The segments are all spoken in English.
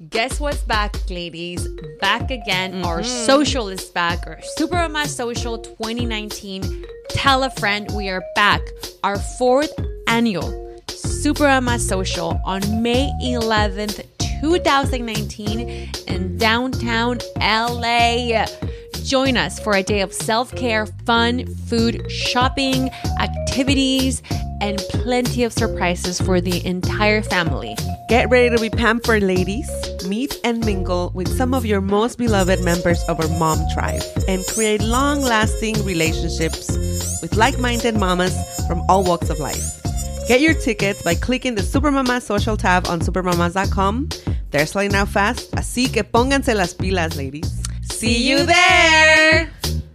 Guess what's back, ladies? Back again. Our social is back. Our Supermama Social 2019. Tell a friend we are back. Our 4th annual Supermama Social on May 11th, 2019 in downtown LA. Join us for a day of self-care, fun, food, shopping, activities, and plenty of surprises for the entire family. Get ready to be pampered, ladies. Meet and mingle with some of your most beloved members of our mom tribe and create long-lasting relationships with like-minded mamas from all walks of life. Get your tickets by clicking the Supermama Social tab on supermamas.com. They're selling out fast, así que pónganse las pilas, ladies. See you there!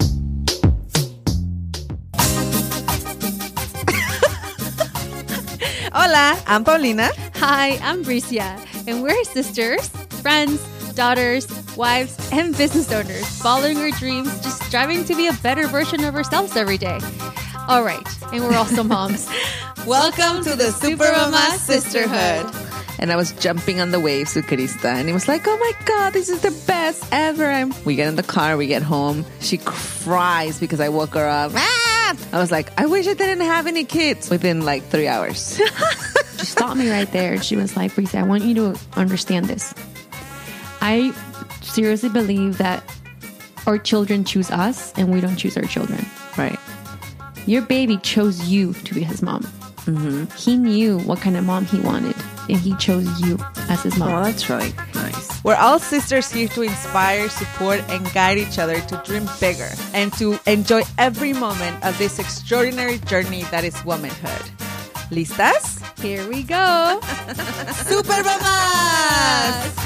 Hola, I'm Paulina. Hi, I'm Bricia, and we're sisters, friends, daughters, wives, and business owners, following our dreams, just striving to be a better version of ourselves every day. All right, and we're also moms. Welcome to the Supermama Sisterhood. And I was jumping on the waves with Krista, and it was like, oh my God, this is the best ever. We get in the car, we get home. She cries because I woke her up. Ah! I was like, I wish I didn't have any kids within like 3 hours. She stopped me right there. She was like, Brisa, I want you to understand this. I seriously believe that our children choose us and we don't choose our children. Right. Your baby chose you to be his mom. Mm-hmm. He knew what kind of mom he wanted, and he chose you as his mom. Oh, that's really nice. We're all sisters here to inspire, support, and guide each other to dream bigger and to enjoy every moment of this extraordinary journey that is womanhood. ¿Listas? Here we go. Supermamas!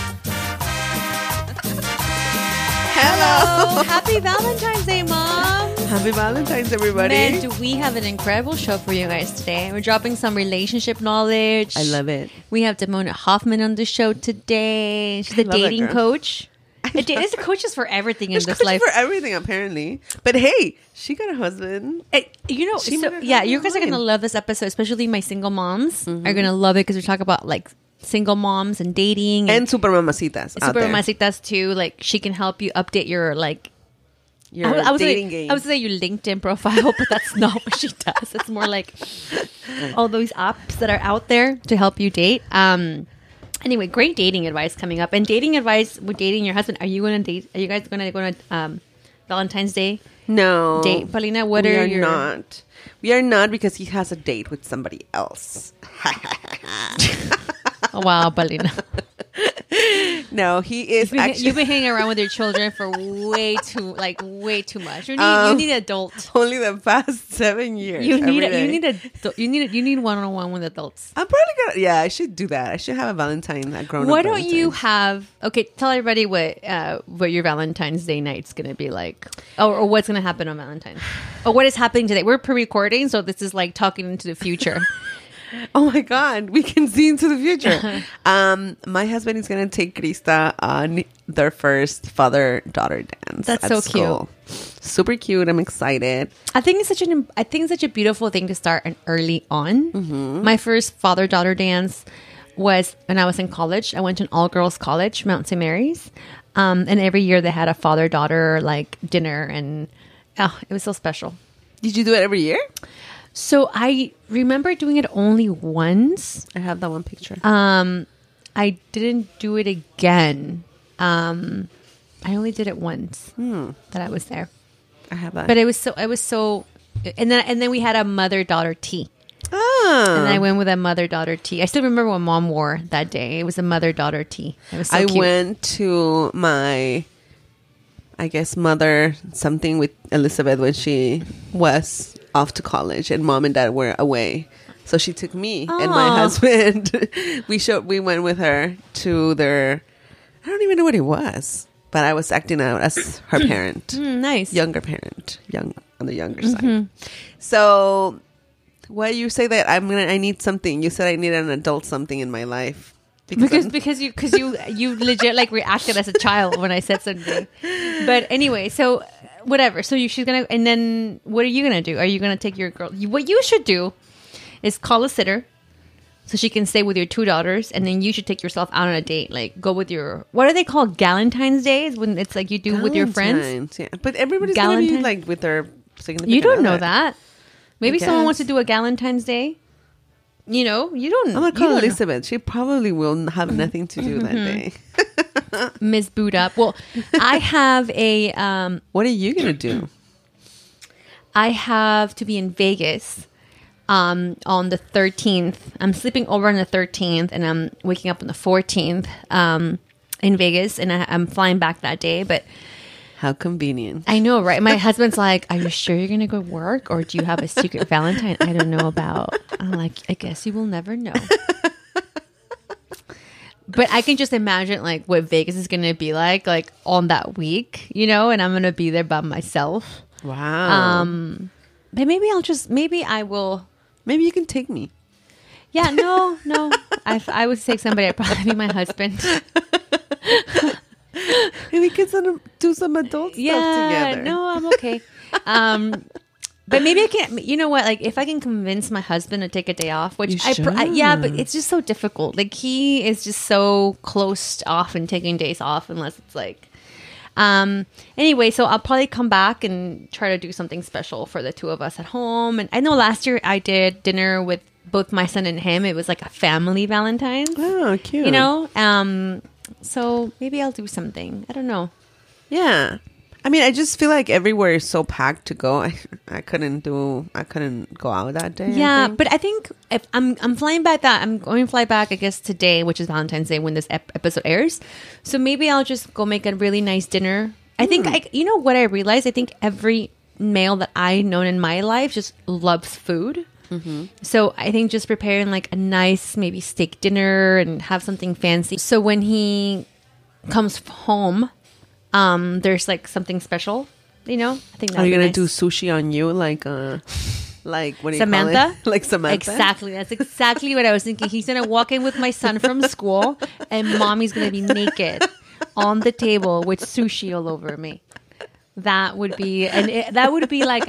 Hello! Happy Valentine's Day, Mom! Happy Valentine's, everybody. Man, do we have an incredible show for you guys today. We're dropping some relationship knowledge. I love it. We have Damona Hoffman on the show today. She's a dating coach. It's a coaches for everything in this life. For everything, apparently. But hey, she got a husband. You guys are going to love this episode, especially my single moms are going to love it because we talk about like single moms and dating. And super mamacitas. Super mamacitas too. Like she can help you update your like your dating game. I would say your LinkedIn profile, but that's not what she does. It's more like all those apps that are out there to help you date. Anyway, great dating advice coming up. And dating advice with dating your husband. Are you going to date? Are you guys going to go on Valentine's Day? No. Date, Paulina, we are not. We are not because he has a date with somebody else. Oh, wow, Paulina. No, he is You've been hanging around with your children for way too much. You need adults. Only the past 7 years. You need one-on-one with adults. I'm probably gonna. Yeah, I should do that. I should have a Valentine. A grown-up. Why don't you have? Okay, tell everybody what your Valentine's Day night's gonna be like, or what's gonna happen on Valentine's, or what is happening today. We're pre-recording, so this is like talking into the future. Oh my God, we can see into the future. My husband is going to take Krista on their first father-daughter dance. That's so school. Cute. Super cute. I'm excited. I think it's such a beautiful thing to start early on. Mm-hmm. My first father-daughter dance was when I was in college. I went to an all-girls college, Mount St. Mary's. And every year they had a father-daughter like dinner, and it was so special. Did you do it every year? So I remember doing it only once. I have that one picture. I didn't do it again. I only did it once that I was there. I have that. But it was so and then we had a mother-daughter tea. Oh. And I went with a mother-daughter tea. I still remember what Mom wore that day. It was a mother-daughter tea. It was so cute. I went to my, I guess, mother something with Elizabeth when she was off to college and Mom and Dad were away. So she took me and my husband. We went with her to their, I don't even know what it was, but I was acting out as her parent. Nice. Younger parent. On the younger side. So why you say that I need something? You said I need an adult something in my life. Because you legit like reacted as a child when I said something. But anyway, so whatever. So she's gonna, and then what are you gonna do? Are you gonna take your girl? What you should do is call a sitter. so she can stay with your two daughters, and then you should take yourself out on a date. Like, go with your, what are they called? Galentine's days, when it's like you do with your friends. Galentine's, yeah. But everybody's gonna be like with their significant You don't know other. that. Maybe someone guess. wants to do a Galentine's Day. You know, you don't. I'm gonna you call don't know. Elizabeth. She probably will have nothing to do that day. Miss Boot Up. Well, I have a What are you gonna do? I have to be in Vegas on the 13th. I'm sleeping over on the 13th, and I'm waking up on the 14th in Vegas, and I'm flying back that day. But How convenient. I know, right? My husband's like, "Are you sure you're gonna go work, or do you have a secret Valentine I don't know about?" I'm like, "I guess you will never know." But I can just imagine like what Vegas is gonna be like on that week, you know, and I'm gonna be there by myself. Wow. But maybe I will. Maybe you can take me. Yeah, no. I would take somebody. I'd probably be my husband. And we can do some adult stuff together. No, I'm okay. But maybe I can. You know what? Like, if I can convince my husband to take a day off, which yeah, but it's just so difficult. Like, he is just so close off and taking days off, unless it's like. Anyway, so I'll probably come back and try to do something special for the two of us at home. And I know last year I did dinner with both my son and him. It was like a family Valentine's. Oh, cute. You know. So maybe I'll do something. I don't know. Yeah. I mean, I just feel like everywhere is so packed to go. I couldn't go out that day. Yeah, I think. but I think if I'm flying back I'm going to fly back, I guess, today, which is Valentine's Day when this episode airs. So maybe I'll just go make a really nice dinner. I think you know what I realized? I think every male that I known in my life just loves food. Mm-hmm. So I think just preparing like a nice maybe steak dinner and have something fancy. So when he comes home, there's like something special, you know. I think. Are you gonna nice. do sushi on you, like what do you Samantha? call it? Like Samantha? Exactly. That's exactly what I was thinking. He's gonna walk in with my son from school, and mommy's gonna be naked on the table with sushi all over me. That would be like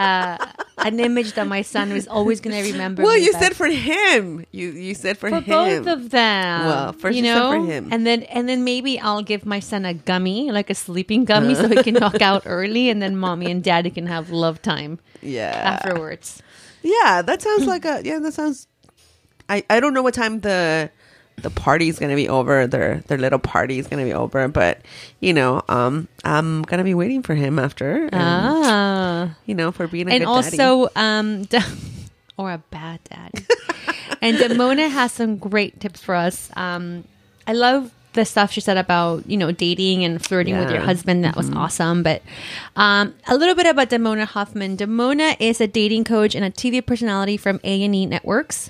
an image that my son is always going to remember. Well, me you by. said for him. You said for him. Both of them. Well, first you you know? said for him. and then maybe I'll give my son a gummy, like a sleeping gummy, so he can knock out early, and then mommy and daddy can have love time. Yeah. Afterwards. Yeah, that sounds like that sounds. I don't know what time the party's gonna be over. Their little party is gonna be over, but you know, I'm gonna be waiting for him after. And, you know, for being a And good also, daddy. or a bad daddy. And Damona has some great tips for us. I love the stuff she said about, you know, dating and flirting with your husband. That was awesome. But a little bit about Damona Hoffman. Damona is a dating coach and a TV personality from A&E Networks.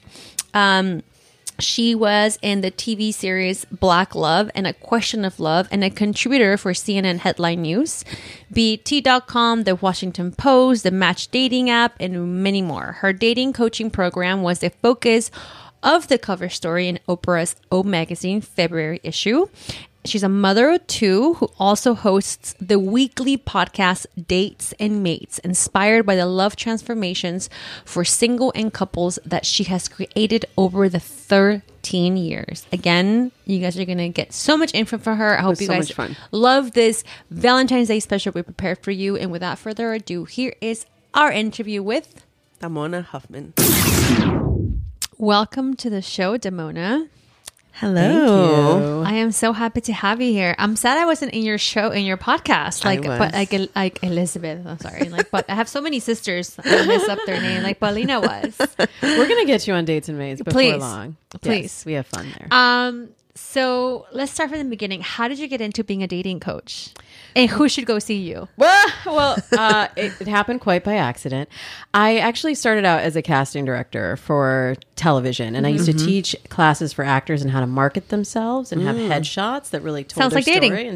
She was in the TV series Black Love and A Question of Love, and a contributor for CNN Headline News, BET.com, The Washington Post, the Match dating app, and many more. Her dating coaching program was the focus of the cover story in Oprah's O Magazine February issue. She's a mother of two who also hosts the weekly podcast Dates and Mates, inspired by the love transformations for single and couples that she has created over the 13 years. Again, you guys are going to get so much info from her. I hope you so guys much fun. love this Valentine's Day special we prepared for you. And without further ado, here is our interview with Damona Hoffman. Welcome to the show, Damona. Hello. I am so happy to have you here. I'm sad I wasn't in your show, in your podcast, I was. but like Elizabeth. I'm sorry, but I have so many sisters. I mess up their name, like Paulina was. We're gonna get you on Dates and Mates before Please. long. Please. Yes, we have fun there. So let's start from the beginning. How did you get into being a dating coach, and who should go see you? Well, it happened quite by accident. I actually started out as a casting director for television, and I used to teach classes for actors and how to market themselves and have headshots that really told Sounds their like dating. story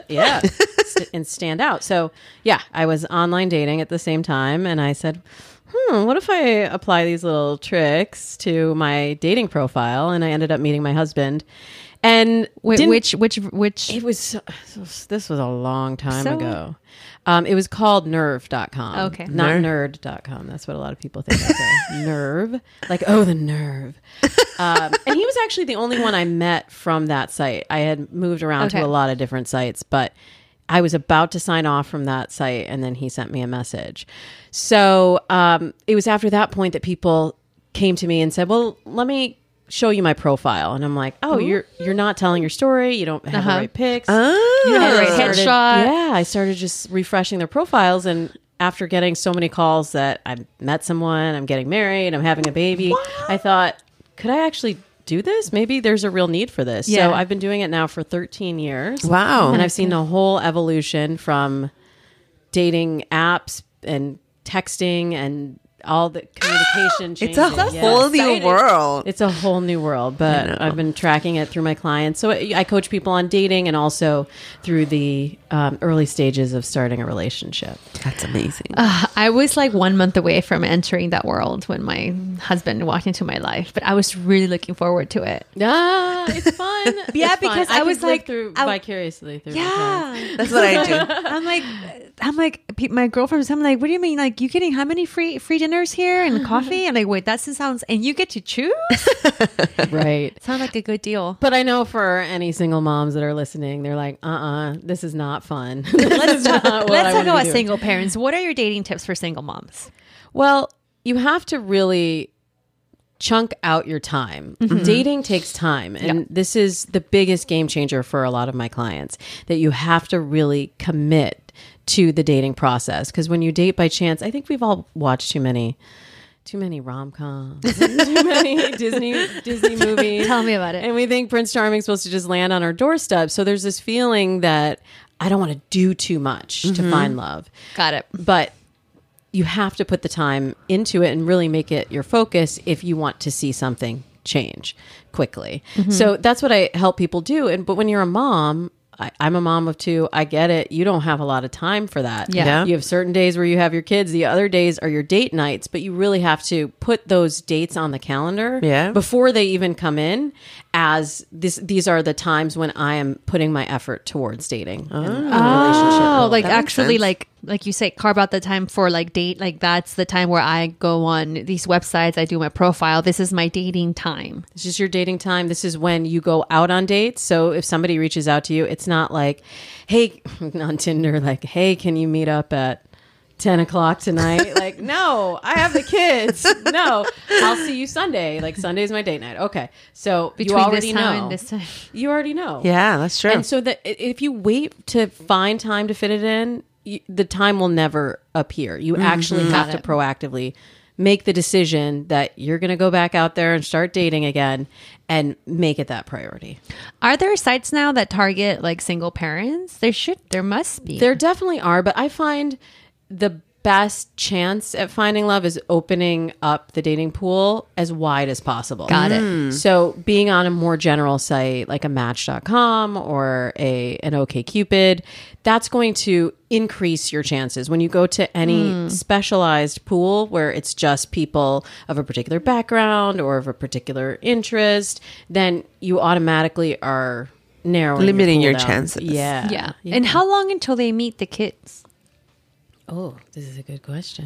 and stand out. So yeah, I was online dating at the same time, and I said, what if I apply these little tricks to my dating profile? And I ended up meeting my husband. And Wait, didn't- which it was this was a long time So- ago. It was called nerve.com. Okay. Not nerd.com. That's what a lot of people think. Nerve. Like, oh, the nerve. And he was actually the only one I met from that site. I had moved around Okay. to a lot of different sites, but I was about to sign off from that site, and then he sent me a message. So it was after that point that people came to me and said, well, let me show you my profile. And I'm like, oh, you're not telling your story. You don't have the right pics. you have the right headshot. Yeah, I started just refreshing their profiles, and after getting so many calls that I met someone, I'm getting married, I'm having a baby, I thought, could I actually do this? Maybe there's a real need for this. Yeah. So I've been doing it now for 13 years. Wow. And I've seen the whole evolution from dating apps and texting and all the communication It's changes. a Yeah. whole new world. It's a whole new world, but I've been tracking it through my clients. So I coach people on dating and also through the early stages of starting a relationship. That's amazing. I was like 1 month away from entering that world when my husband walked into my life, but I was really looking forward to it. Ah, it's fun. Yeah, It's fun. because I can was live like- through I- vicariously through my clients. Yeah. That's what I do. I'm like, my girlfriend's, I'm like, what do you mean? Like, you getting how many free dinners here and coffee? I'm like, wait, that sounds, and you get to choose? Right. Sounds like a good deal. But I know for any single moms that are listening, they're like, this is not fun. Let's talk about about single parents. What are your dating tips for single moms? Well, you have to really chunk out your time. Dating takes time. And this is the biggest game changer for a lot of my clients, that you have to really commit to the dating process. Because when you date by chance, I think we've all watched too many rom-coms, too many Disney movies. Tell me about it. And we think Prince Charming's supposed to just land on our doorstep. So there's this feeling that I don't want to do too much to find love. Got it. But you have to put the time into it and really make it your focus if you want to see something change quickly. So that's what I help people do. But when you're a mom, I'm a mom of two. I get it. You don't have a lot of time for that. Yeah. You have certain days where you have your kids. The other days are your date nights, but you really have to put those dates on the calendar before they even come in, as these are the times when I am putting my effort towards dating and a relationship. Oh, like That makes actually, sense. like you say, carve out the time for like date. Like that's the time where I go on these websites. I do my profile. This is my dating time. This is your dating time. This is when you go out on dates. So if somebody reaches out to you, it's not like, hey, on Tinder, like, hey, can you meet up at 10 o'clock tonight? Like, no, I have the kids. No, I'll see you Sunday. Like, Sunday's my date night. Okay. So Between you already this time know. and this time. You already know. Yeah, that's true. And so that if you wait to find time to fit it in, the time will never appear. You actually have to proactively make the decision that you're going to go back out there and start dating again and make it that priority. Are there sites now that target like single parents? There must be. There definitely are, but I find the best chance at finding love is opening up the dating pool as wide as possible. Got it. So being on a more general site like a Match.com or an OkCupid, that's going to increase your chances. When you go to any specialized pool where it's just people of a particular background or of a particular interest, then you automatically are narrowing Limiting pool your down. chances. Yeah. And how long until they meet the kids? Oh, this is a good question.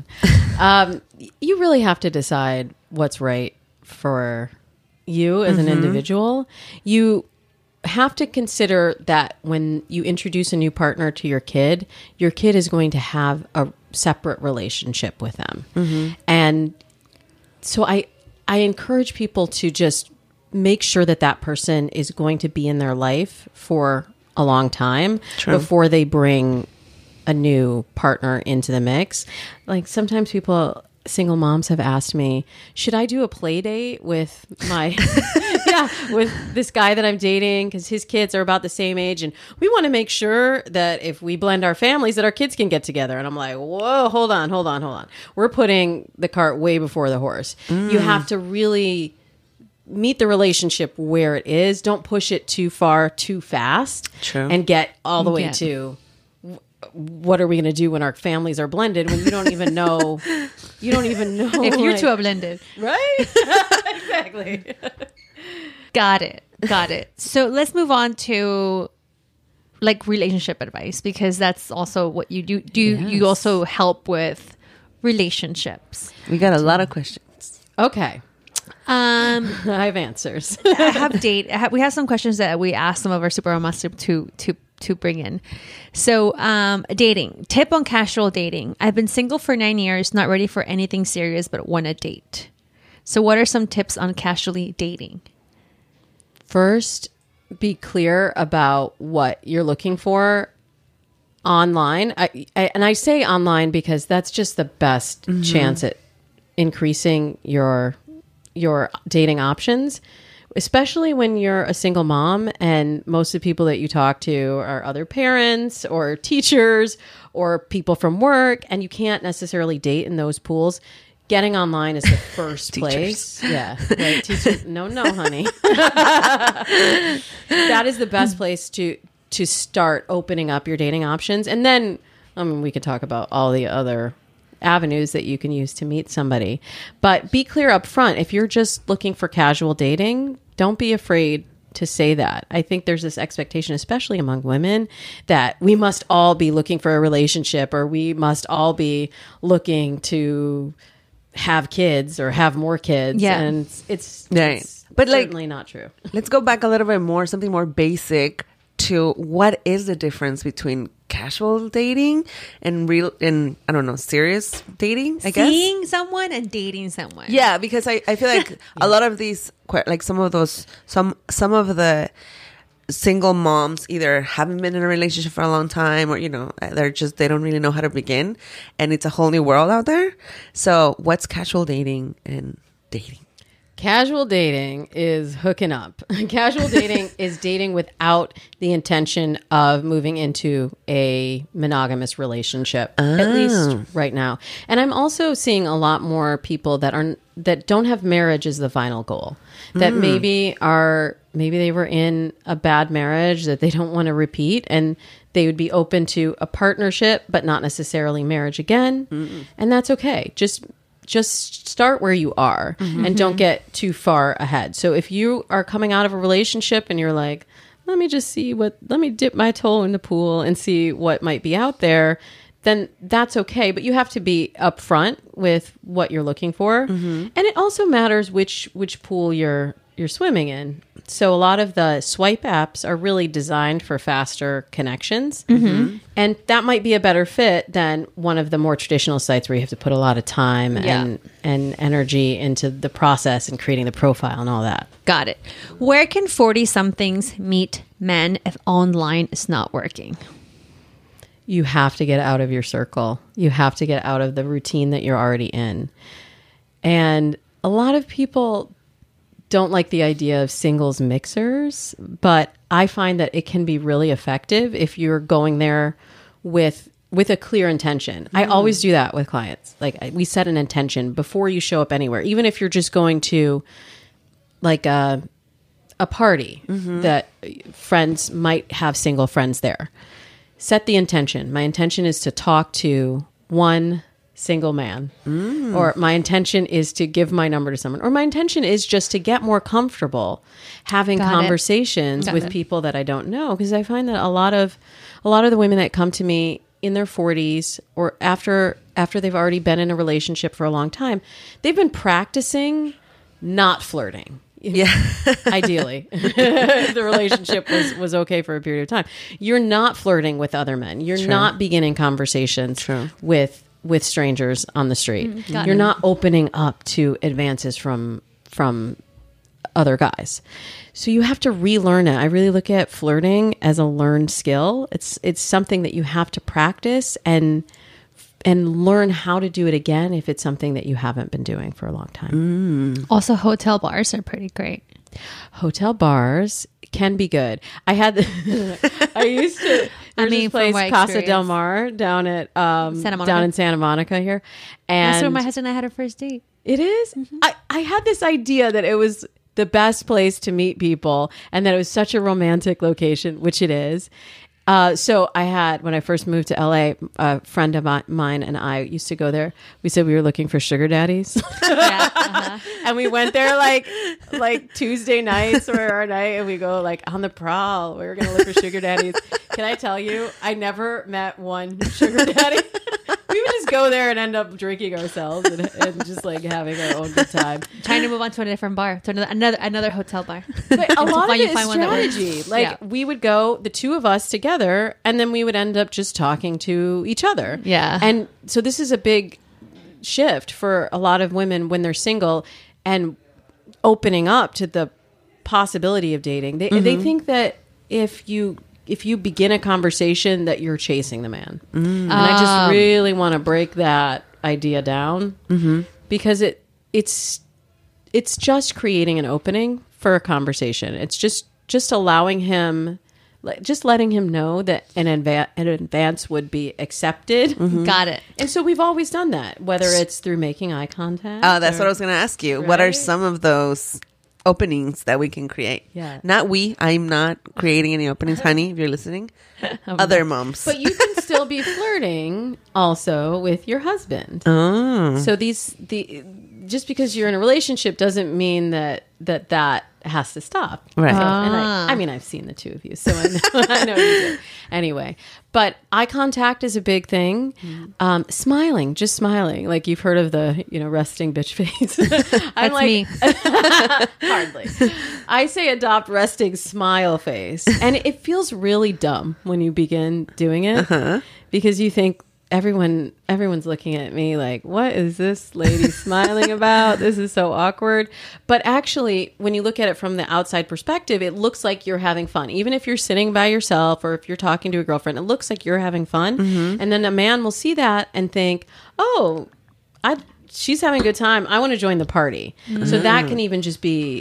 You really have to decide what's right for you as an individual. You have to consider that when you introduce a new partner to your kid is going to have a separate relationship with them. And so I encourage people to just make sure that person is going to be in their life for a long time before they bring a new partner into the mix. Like sometimes single moms have asked me, should I do a play date with my, with this guy that I'm dating? Because his kids are about the same age. And we want to make sure that if we blend our families, that our kids can get together. And I'm like, whoa, hold on. We're putting the cart way before the horse. You have to really meet the relationship where it is. Don't push it too far, too fast. True. And get all the way to what are we going to do when our families are blended when you don't even know If you two are blended. right. Exactly. Got it. Got it. So let's move on to like relationship advice, because that's also what you do. You also help with relationships? We got a lot of questions. Okay. I have answers. We have some questions that we asked some of our super master to bring in. So, dating tip on casual dating. I've been single for 9 years, not ready for anything serious, but want to date. So, what are some tips on casually dating? First, be clear about what you're looking for online. I say online because that's just the best chance at increasing your dating options, especially when you're a single mom and most of the people that you talk to are other parents or teachers or people from work, and you can't necessarily date in those pools. Getting online is the first place. Yeah. Right. Teachers. No, honey. That is the best place to start opening up your dating options. And then, we could talk about all the other avenues that you can use to meet somebody. But be clear up front. If you're just looking for casual dating, don't be afraid to say that. I think there's this expectation, especially among women, that we must all be looking for a relationship, or we must all be looking to have kids or have more kids. Yeah. And it's but certainly not true. Let's go back a little bit more, something more basic, to what is the difference between casual dating and I don't know, serious dating, I guess? Seeing someone and dating someone. Yeah, because I feel like a lot of these, like some of the single moms either haven't been in a relationship for a long time, or, they don't really know how to begin, and it's a whole new world out there. So what's casual dating and dating? Casual dating is hooking up. Casual dating is dating without the intention of moving into a monogamous relationship, at least right now. And I'm also seeing a lot more people that don't have marriage as the final goal. That maybe they were in a bad marriage that they don't want to repeat, and they would be open to a partnership, but not necessarily marriage again. And that's okay. Just start where you are and don't get too far ahead. So if you are coming out of a relationship and you're like, let me dip my toe in the pool and see what might be out there, then that's okay. But you have to be upfront with what you're looking for. And it also matters which pool you're swimming in. So a lot of the swipe apps are really designed for faster connections. And that might be a better fit than one of the more traditional sites where you have to put a lot of time and energy into the process and creating the profile and all that. Got it. Where can 40-somethings meet men if online is not working? You have to get out of your circle. You have to get out of the routine that you're already in. And a lot of people don't like the idea of singles mixers, but I find that it can be really effective if you're going there with a clear intention. I always do that with clients. Like, we set an intention before you show up anywhere, even if you're just going to like a party that friends might have single friends there. Set the intention. My intention is to talk to one single man, or my intention is to give my number to someone, or my intention is just to get more comfortable having conversations with people that I don't know. Because I find that a lot of the women that come to me in their 40s or after they've already been in a relationship for a long time, they've been practicing not flirting. Yeah. Ideally, the relationship was okay for a period of time. You're not flirting with other men. You're not beginning conversations with strangers on the street. You're not opening up to advances from other guys. So you have to relearn it. I really look at flirting as a learned skill. It's something that you have to practice and learn how to do it again if it's something that you haven't been doing for a long time. Also, hotel bars are pretty great. Hotel bars can be good. I used to. There's this place, Casa del Mar, down at down in Santa Monica here, and that's where my husband and I had our first date. It is. I had this idea that it was the best place to meet people, and that it was such a romantic location, which it is. So I had, when I first moved to LA, a friend of mine and I used to go there. We said we were looking for sugar daddies. And we went there like Tuesday nights were our night, and we go like on the prowl. We were going to look for sugar daddies. Can I tell you, I never met one sugar daddy. We would just go there and end up drinking ourselves and just like having our own good time. Trying to move on to a different bar, to another hotel bar. But a lot of it is one that works. strategy. Like we would go, the two of us together, and then we would end up just talking to each other. Yeah. And so this is a big shift for a lot of women when they're single and opening up to the possibility of dating. They think that if you begin a conversation that you're chasing the man. And I just really want to break that idea down because it's just creating an opening for a conversation. It's just allowing him, just letting him know that an advance would be accepted. Got it. And so we've always done that, whether it's through making eye contact. Oh, that's what I was going to ask you. What are Right? some of those openings that we can create? Yeah. Not we. I'm not creating any openings, honey, if you're listening. Other moms. But you can still be flirting also with your husband. Oh. So just because you're in a relationship doesn't mean that has to stop. Right. So, and I mean, I've seen the two of you, so I know you do. Anyway, but eye contact is a big thing. Smiling, just smiling. Like you've heard of the, resting bitch face. I'm That's me. Hardly. I say adopt resting smile face. And it feels really dumb when you begin doing it because you think everyone's looking at me like, what is this lady smiling about? This is so awkward. But actually, when you look at it from the outside perspective, it looks like you're having fun. Even if you're sitting by yourself or if you're talking to a girlfriend, it looks like you're having fun. And then a man will see that and think, oh, she's having a good time. I want to join the party. So that can even just be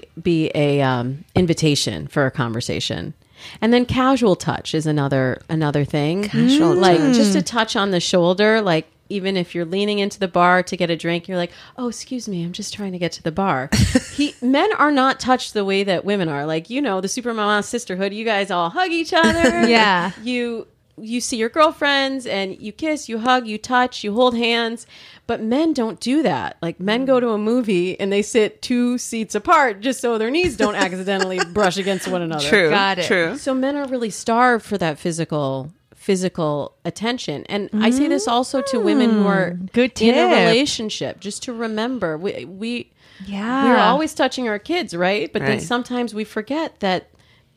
a invitation for a conversation. And then casual touch is another thing. Casual like touch. just a touch on the shoulder, like even if you're leaning into the bar to get a drink, you're like, oh, excuse me, I'm just trying to get to the bar. Men are not touched the way that women are. Like, the Super Mama sisterhood, you guys all hug each other. Yeah. You see your girlfriends and you kiss, you hug, you touch, you hold hands. But men don't do that. Like men go to a movie and they sit 2 seats apart just so their knees don't accidentally brush against one another. True. Got it. True. So men are really starved for that physical attention. And I say this also to women who are Good in a tip. relationship, just to remember we're Yeah. always touching our kids, right? But then Right. sometimes we forget that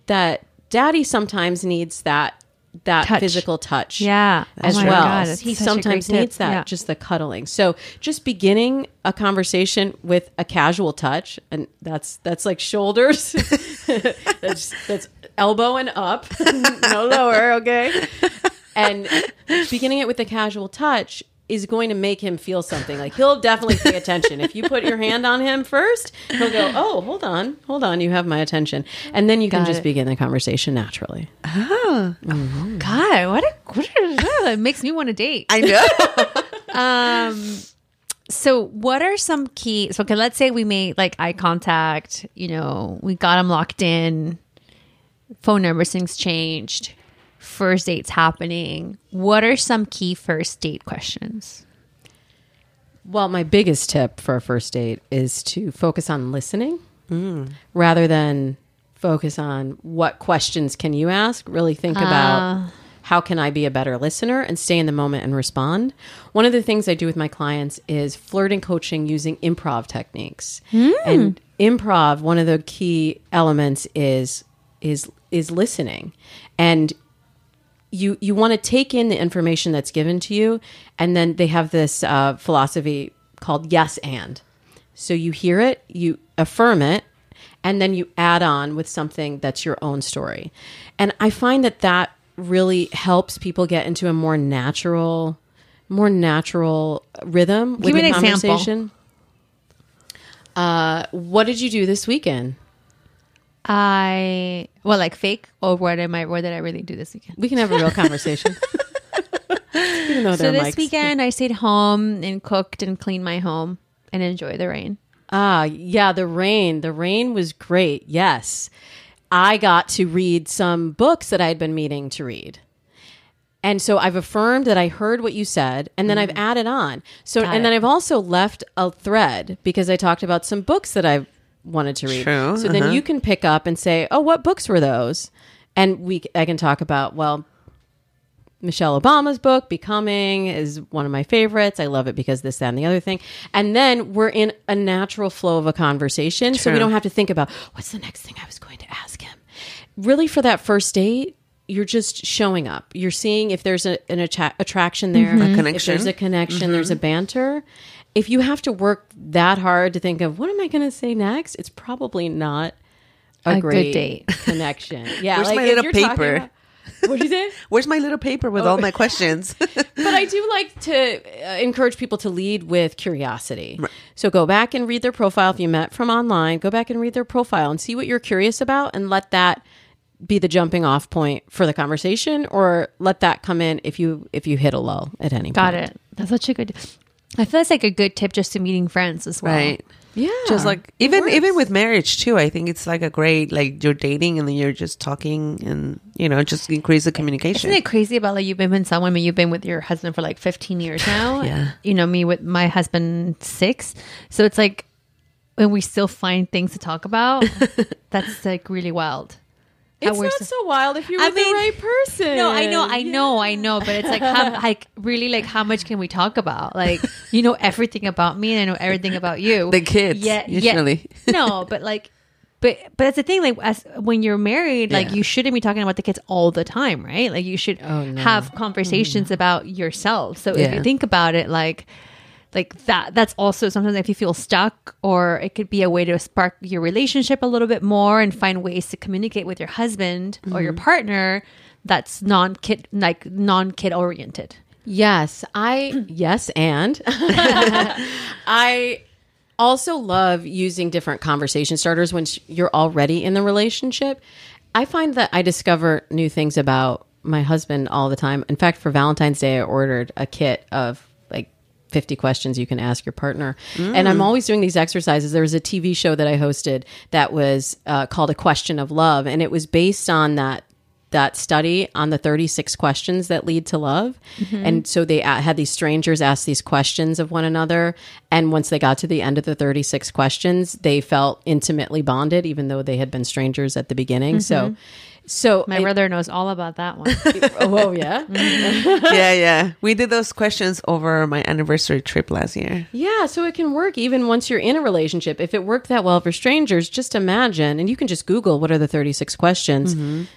daddy sometimes needs that Touch. physical touch. Yeah. As Oh my well. God, it's He such a great sometimes tip. needs that, Yeah. just the cuddling. So just beginning a conversation with a casual touch, and that's like shoulders. that's elbow and up, no lower, okay? And beginning it with a casual touch is going to make him feel something. Like he'll definitely pay attention. If you put your hand on him first, he'll go, oh, hold on, you have my attention. And then you can Got just it. begin the conversation naturally. God, it makes me want to date. I know. So what are some key, okay, let's say we made like eye contact, we got them locked in, phone numbers, things changed, first dates happening. What are some key first date questions? Well, my biggest tip for a first date is to focus on listening rather than focus on what questions can you ask. Really think about how can I be a better listener and stay in the moment and respond. One of the things I do with my clients is flirting coaching using improv techniques. And improv, one of the key elements is listening. And you want to take in the information that's given to you, and then they have this philosophy called yes and. So you hear it, you affirm it, and then you add on with something that's your own story. And I find that really helps people get into a more natural rhythm with Give me the an example. conversation. What did you do this weekend? Like fake, or what did I really do this weekend? We can have a real conversation. Even though So they're this mics. weekend I stayed home and cooked and cleaned my home and enjoyed the rain. Yeah, the rain. The rain was great. Yes. I got to read some books that I had been meaning to read. And so I've affirmed that I heard what you said, and then I've added on. So, Got and then it. I've also left a thread because I talked about some books that I wanted to read. True, So then you can pick up and say, "Oh, what books were those?" And I can talk about, well, Michelle Obama's book, Becoming, is one of my favorites. I love it because this, that, and the other thing. And then we're in a natural flow of a conversation. So we True. don't have to think about, what's the next thing I was going to ask him? Really, for that first date, you're just showing up. You're seeing if there's an attraction there, A if connection. there's a connection, there's a banter. If you have to work that hard to think of, what am I going to say next? It's probably not a A good great date. connection. Yeah. Where's my if little you're talking paper? about- What'd you say? Where's my little paper with all my questions? But I do like to encourage people to lead with curiosity. So go back and read their profile. If you met from online, go back and read their profile and see what you're curious about, and let that be the jumping off point for the conversation, or let that come in if you hit a lull at any Got point. it. That's such a good. I feel it's like a good tip just to meeting friends as well. Right. Yeah. Just like It even works. with marriage too, I think it's like a great, like, you're dating and then you're just talking and, you know, just increase the communication. Isn't it crazy about like you've been with someone, but you've been with your husband for like 15 years now? Yeah. You know, me with my husband 6. So it's like when we still find things to talk about, that's like really wild. How It's we're not so- so wild if you're I with mean, the right person. No, I know, but it's like really like how much can we talk about? Like, you know everything about me and I know everything about you. The kids, usually. No, but like but that's the thing, like as when you're married, like Yeah. you shouldn't be talking about the kids all the time, right? Like you should Oh, no. have conversations about yourself. So if Yeah. you think about it like that's also sometimes if you feel stuck, or it could be a way to spark your relationship a little bit more and find ways to communicate with your husband or your partner that's non-kid oriented. Yes, and I also love using different conversation starters when you're already in the relationship. I find that I discover new things about my husband all the time. In fact, for Valentine's Day, I ordered a kit of like 50 questions you can ask your partner. And I'm always doing these exercises. There was a TV show that I hosted that was called A Question of Love, and it was based on that study on the 36 questions that lead to love. And so they had these strangers ask these questions of one another. And once they got to the end of the 36 questions, they felt intimately bonded, even though they had been strangers at the beginning. So My brother knows all about that one. oh, yeah. yeah. We did those questions over my anniversary trip last year. Yeah, so it can work even once you're in a relationship. If it worked that well for strangers, just imagine, and you can just Google what are the 36 questions.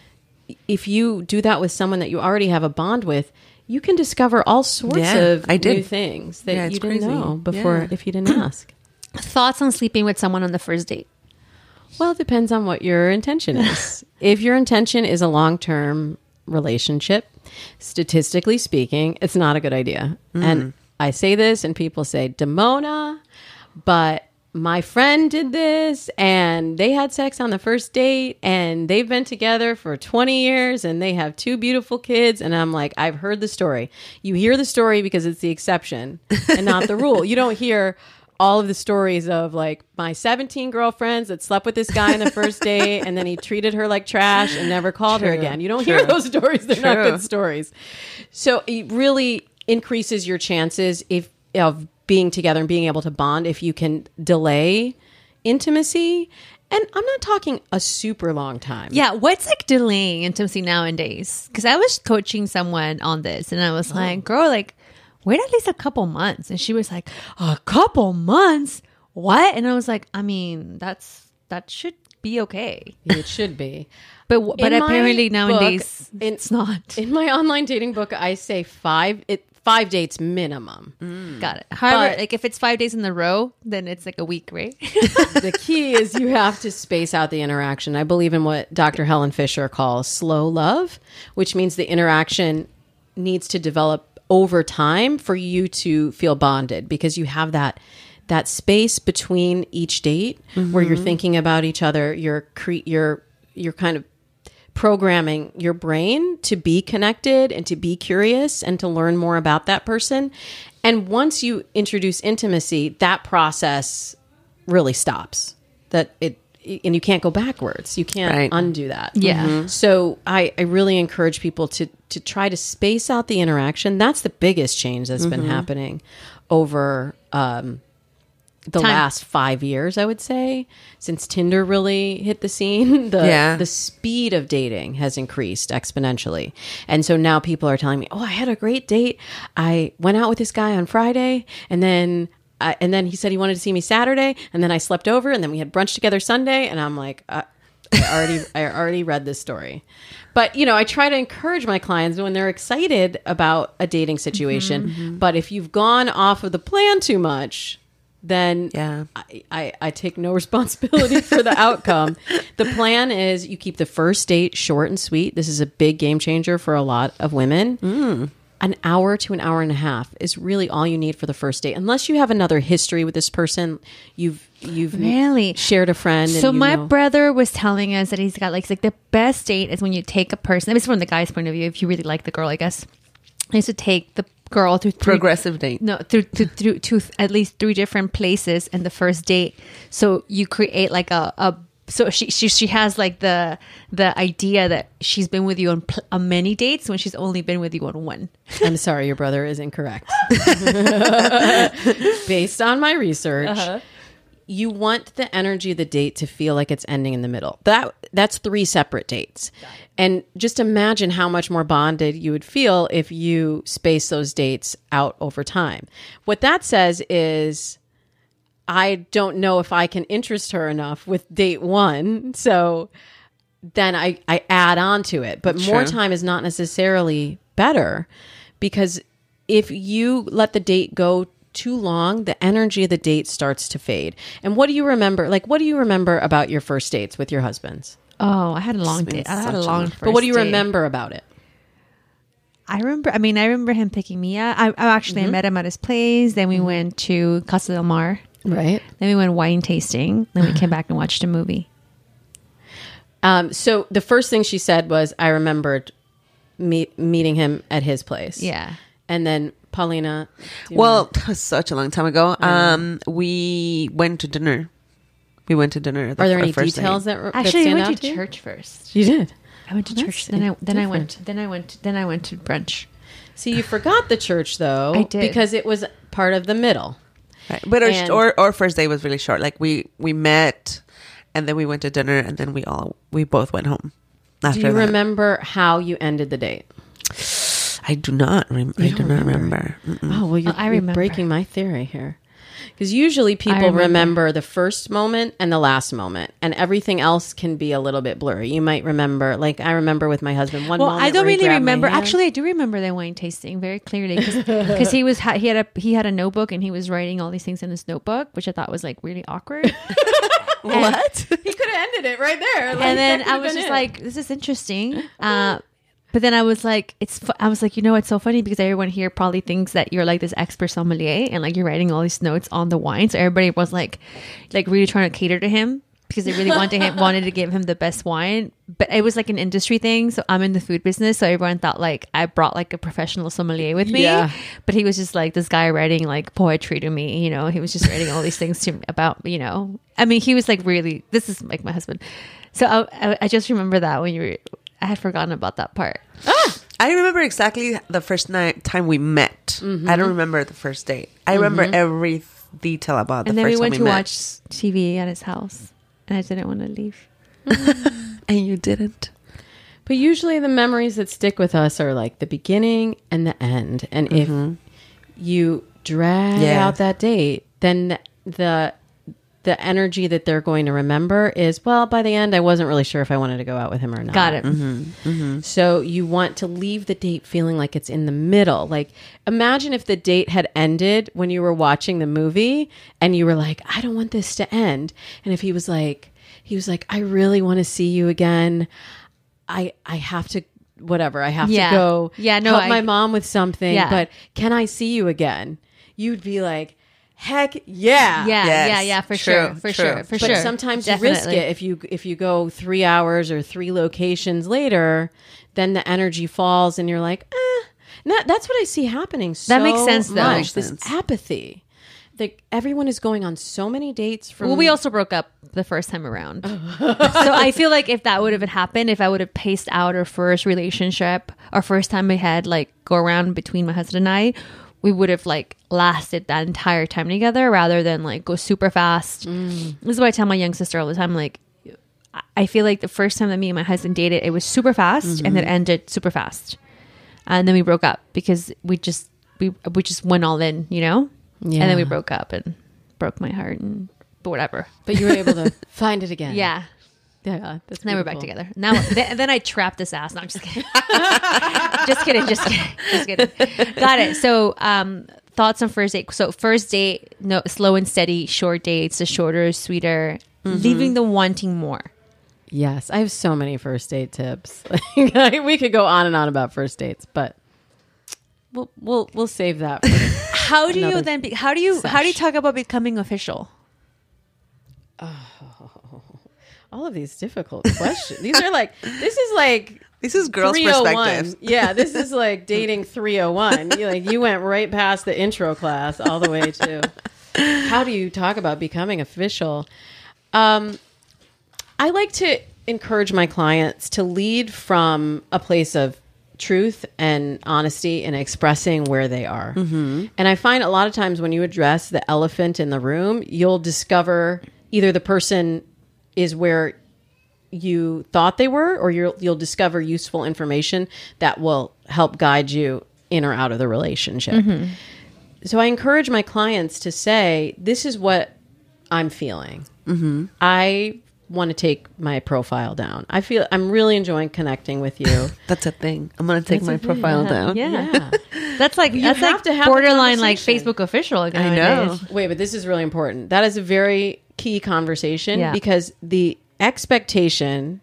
If you do that with someone that you already have a bond with, you can discover all sorts Yeah, of I did. new things that Yeah, you it's didn't crazy. know before Yeah. if you didn't ask. Thoughts on sleeping with someone on the first date? Well, it depends on what your intention is. If your intention is a long-term relationship, statistically speaking, it's not a good idea. And I say this and people say, Damona, but my friend did this and they had sex on the first date and they've been together for 20 years and they have 2 beautiful kids. And I'm like, I've heard the story. You hear the story because it's the exception and not the rule. You don't hear all of the stories of like my 17 girlfriends that slept with this guy on the first date and then he treated her like trash and never called her True. again. You don't hear those stories. They're not True. good stories. So it really increases your chances of being together and being able to bond if you can delay intimacy. And I'm not talking a super long time. Yeah, what's like delaying intimacy nowadays? Because I was coaching someone on this and I was like, girl, like wait at least a couple months. And she was like, a couple months? What? And I was like, I mean, that should be okay. It should be. But In my apparently nowadays book, it's not. In my online dating book, I say 5 dates minimum. Got it. However, But- like if it's 5 days in a row, then it's like a week, right? The key is you have to space out the interaction. I believe in what Dr. Helen Fisher calls slow love, which means the interaction needs to develop over time for you to feel bonded, because you have that space between each date where you're thinking about each other. You're kind of programming your brain to be connected and to be curious and to learn more about that person. And once you introduce intimacy, that process really stops. That and you can't go backwards. You can't Right. undo that. Yeah. So I really encourage people to try to space out the interaction. That's the biggest change that's been happening over the last 5 years, I would say, since Tinder really hit the scene. The speed of dating has increased exponentially. And so now people are telling me, oh, I had a great date. I went out with this guy on Friday, and then he said he wanted to see me Saturday, and then I slept over, and then we had brunch together Sunday, and I'm like, I already read this story. But, I try to encourage my clients when they're excited about a dating situation. But if you've gone off of the plan too much, then I take no responsibility for the outcome. The plan is you keep the first date short and sweet. This is a big game changer for a lot of women. An hour to an hour and a half is really all you need for the first date. Unless you have another history with this person, you've Really? shared a friend. So and my brother was telling us that he's got like the best date is when you take a person. I mean, it's from the guy's point of view. If you really like the girl, I guess, is to take the girl to Progressive date. No, through at least 3 different places in the first date. So you create like a so she has like the idea that she's been with you on many dates when she's only been with you on one. I'm sorry, your brother is incorrect. Based on my research, you want the energy of the date to feel like it's ending in the middle. That's 3 separate dates. And just imagine how much more bonded you would feel if you space those dates out over time. What that says is, I don't know if I can interest her enough with date 1. So then I add on to it. But more time is not necessarily better, because if you let the date go too long, the energy of the date starts to fade. And what do you remember? Like, what do you remember about your first dates with your husbands? Oh, I had a long date. I had a long first But what do you date. remember about it? I remember him picking me up. I met him at his place. Then we went to Casa del Mar. Right. Then we went wine tasting. Then we came back and watched a movie. So the first thing she said was, I remembered meeting him at his place. Yeah. And then Paulina. Well, such a long time ago. We went to dinner. We went to dinner. Are there any first details date. that Actually, I stand went out to you? church first. You did. I went to That's church. Then I went to brunch. See, you forgot the church though. I did. Because it was part of the middle. Right. But And- our first day was really short. Like we met, and then we went to dinner, and then we both went home. After Do you that. remember how you ended the date? I do not. I do not remember. Oh, well, you're, I you're remember. breaking my theory here. Because usually people remember. remember the first moment and the last moment, and everything else can be a little bit blurry. You might remember, like I remember with my husband, one Well, moment I don't where he really grabbed my remember. hand. Actually, I do remember the wine tasting very clearly because he had a notebook and he was writing all these things in his notebook, which I thought was like really awkward. What? he could have ended it right there. Like, And then that could I have was been just it. like, this is interesting. But then I was like, I was like, it's so funny because everyone here probably thinks that you're like this expert sommelier and like you're writing all these notes on the wine. So everybody was like really trying to cater to him because they really wanted to give him the best wine. But it was like an industry thing. So I'm in the food business. So everyone thought like I brought like a professional sommelier with me. Yeah. But he was just like this guy writing like poetry to me, he was just writing all these things to me about, I mean, he was like really, this is like my husband. So I just remember that I had forgotten about that part. I remember exactly the first time we met. I don't remember the first date. I remember every detail about the And then first we went time to we met. watch TV at his house. And I didn't want to leave. And you didn't. But usually the memories that stick with us are like the beginning and the end. And if you drag out that date, then the energy that they're going to remember is, well, by the end, I wasn't really sure if I wanted to go out with him or not. Got it. So you want to leave the date feeling like it's in the middle. Like, imagine if the date had ended when you were watching the movie and you were like, I don't want this to end. And if he was like, I really want to see you again. I have to, whatever. I have to go help my mom with something, but can I see you again? You'd be like, heck yeah. Yeah, for sure. But sometimes you risk it if you go 3 hours or 3 locations later, then the energy falls and you're like, that's what I see happening so That makes sense, though. much. Makes This sense. apathy. everyone is going on so many dates. From Well, we also broke up the first time around. So I feel like if that would have happened, if I would have paced out our first relationship, our first time we had like go around between my husband and I, we would have like lasted that entire time together rather than like go super fast. This is what I tell my young sister all the time. Like, I feel like the first time that me and my husband dated, it was super fast and it ended super fast. And then we broke up because we just went all in, you know? Yeah. And then we broke up and broke my heart and whatever. But you were able to find it again. Yeah. Yeah. That's Now we're back beautiful. together. Now then I trapped this ass. No, I'm just kidding. just kidding. Got it. So thoughts on first date. So first date, no, slow and steady. Short dates, the shorter, sweeter. Leaving them wanting more. Yes, I have so many first date tips. We could go on and on about first dates, but we'll save that. For How do you another then? How do you talk about becoming official? all of these difficult questions. This is girls' 301. perspective. Yeah, this is like dating 301. You went right past the intro class all the way to how do you talk about becoming official. I like to encourage my clients to lead from a place of truth and honesty and expressing where they are. And I find a lot of times when you address the elephant in the room, you'll discover either the person is where you thought they were, or you'll discover useful information that will help guide you in or out of the relationship. So I encourage my clients to say, this is what I'm feeling. I want to take my profile down. I feel I'm really enjoying connecting with you. That's a thing. I'm going to take my profile down. Yeah. That's like have to have the borderline like conversation. Facebook official. Like, I nowadays. know. Wait, but this is really important. That is a very key conversation Yeah. because the expectation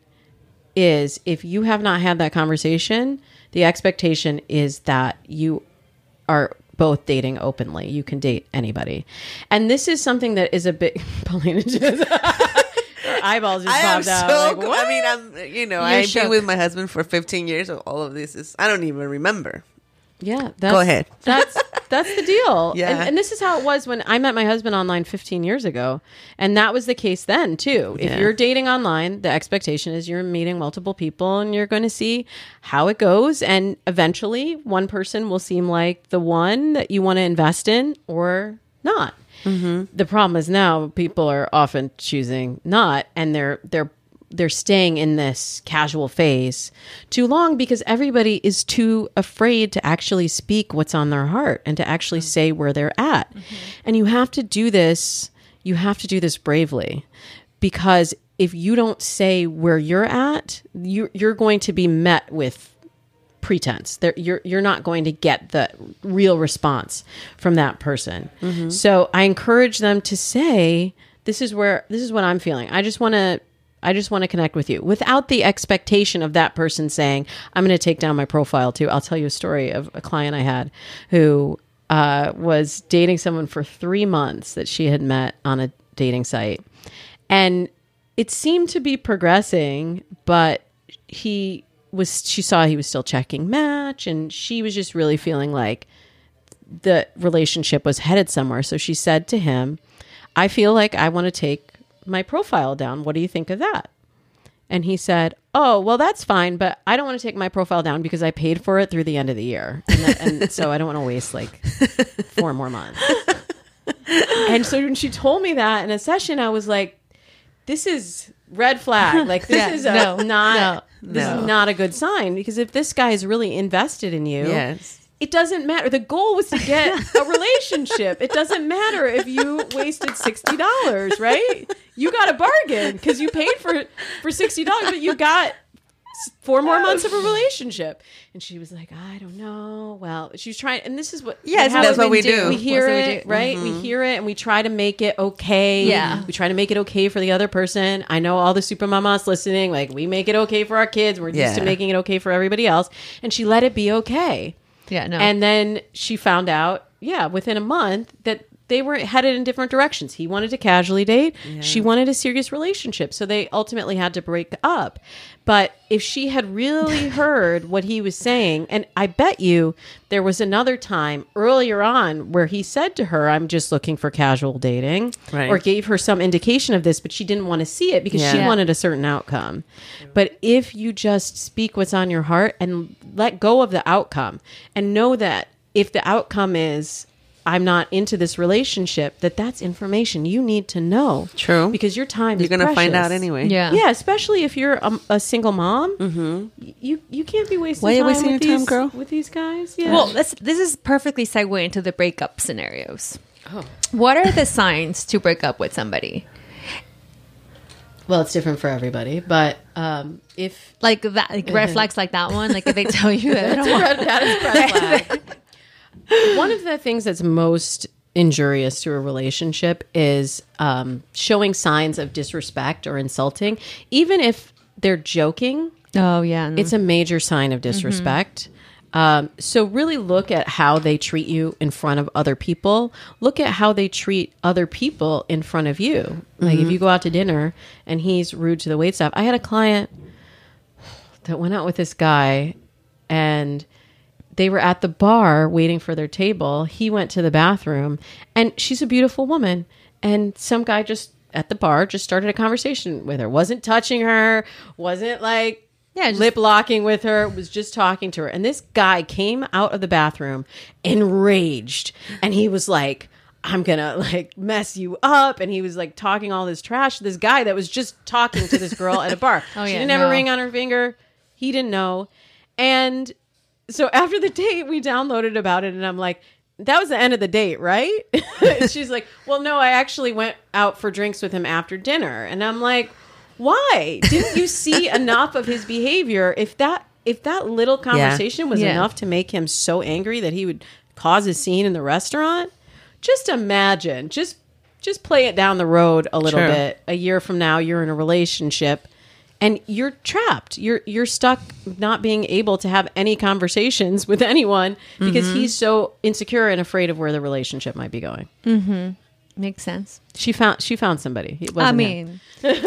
is if you have not had that conversation, the expectation is that you are both dating openly. You can date anybody. And this is something that is a bit Paulina just her eyeballs just I am popped out. so. Like, what? I mean, I've shook. been with my husband for 15 years. So all of this is. I don't even remember. Yeah. Go ahead. That's the deal. Yeah. And this is how it was when I met my husband online 15 years ago. And that was the case then too. If Yeah. you're dating online, the expectation is you're meeting multiple people and you're going to see how it goes. And eventually one person will seem like the one that you want to invest in or not. The problem is now people are often choosing not, and they're staying in this casual phase too long because everybody is too afraid to actually speak what's on their heart and to actually say where they're at. And you have to do this bravely, because if you don't say where you're at, you're going to be met with pretense. You're not going to get the real response from that person. So I encourage them to say, this is what I'm feeling. I just want to connect with you without the expectation of that person saying, I'm going to take down my profile too. I'll tell you a story of a client I had who was dating someone for 3 months that she had met on a dating site. And it seemed to be progressing, but she saw he was still checking Match, and she was just really feeling like the relationship was headed somewhere. So she said to him, I feel like I want to take my profile down. What do you think of that? And he said, oh, well, that's fine, but I don't want to take my profile down because I paid for it through the end of the year. And so I don't want to waste like 4 more months. And so when she told me that in a session, I was like, this is red flag. Like this is not a good sign, because if this guy is really invested in you, Yes. it doesn't matter. The goal was to get a relationship. It doesn't matter if you wasted $60, right? You got a bargain because you paid for $60, but you got 4 more months of a relationship. And she was like, I don't know. Well, she was trying, and this is what that's what we do. We hear That's what we it, do. right? We hear it and we try to make it okay. Yeah. We try to make it okay for the other person. I know all the super mamas listening, like we make it okay for our kids. We're used to Yeah. making it okay for everybody else. And she let it be okay. Yeah, no. And then she found out, within a month, that they were headed in different directions. He wanted to casually date. She wanted a serious relationship. So they ultimately had to break up. But if she had really heard what he was saying, and I bet you there was another time earlier on where he said to her, I'm just looking for casual dating, Right. or gave her some indication of this, but she didn't want to see it because she wanted a certain outcome. But if you just speak what's on your heart and let go of the outcome and know that if the outcome is, I'm not into this relationship, that's information you need to know. True. Because your time You're is going to find precious. out anyway. Yeah. Yeah, especially if you're a single mom. Mm-hmm. You can't be wasting Why are you time wasting with your time, these, girl? with these guys. Yeah. Well, this is perfectly segue into the breakup scenarios. What are the signs to break up with somebody? well, it's different for everybody, but if Like that, like red flags like that one. Like if they tell you that, I don't want that is red flag. One of the things that's most injurious to a relationship is showing signs of disrespect or insulting, even if they're joking. Oh yeah, It's a major sign of disrespect. So really look at how they treat you in front of other people. Look at how they treat other people in front of you. Like if you go out to dinner and he's rude to the waitstaff. I had a client that went out with this guy and they were at the bar waiting for their table. He went to the bathroom and she's a beautiful woman. And some guy just at the bar just started a conversation with her. Wasn't touching her, wasn't like lip locking with her, was just talking to her. And this guy came out of the bathroom enraged. And he was like, I'm gonna like mess you up. And he was like talking all this trash to this guy that was just talking to this girl at a bar. She didn't have a ring on her finger. He didn't know. And so after the date, we downloaded about it. And I'm like, that was the end of the date, right? She's like, well, no, I actually went out for drinks with him after dinner. And I'm like, why? Didn't you see enough of his behavior? If that little conversation was enough to make him so angry that he would cause a scene in the restaurant, just imagine. Just play it down the road a little bit. A year from now, you're in a relationship and you're trapped. You're stuck not being able to have any conversations with anyone because he's so insecure and afraid of where the relationship might be going. Mm-hmm. Makes sense. She found somebody. It wasn't him.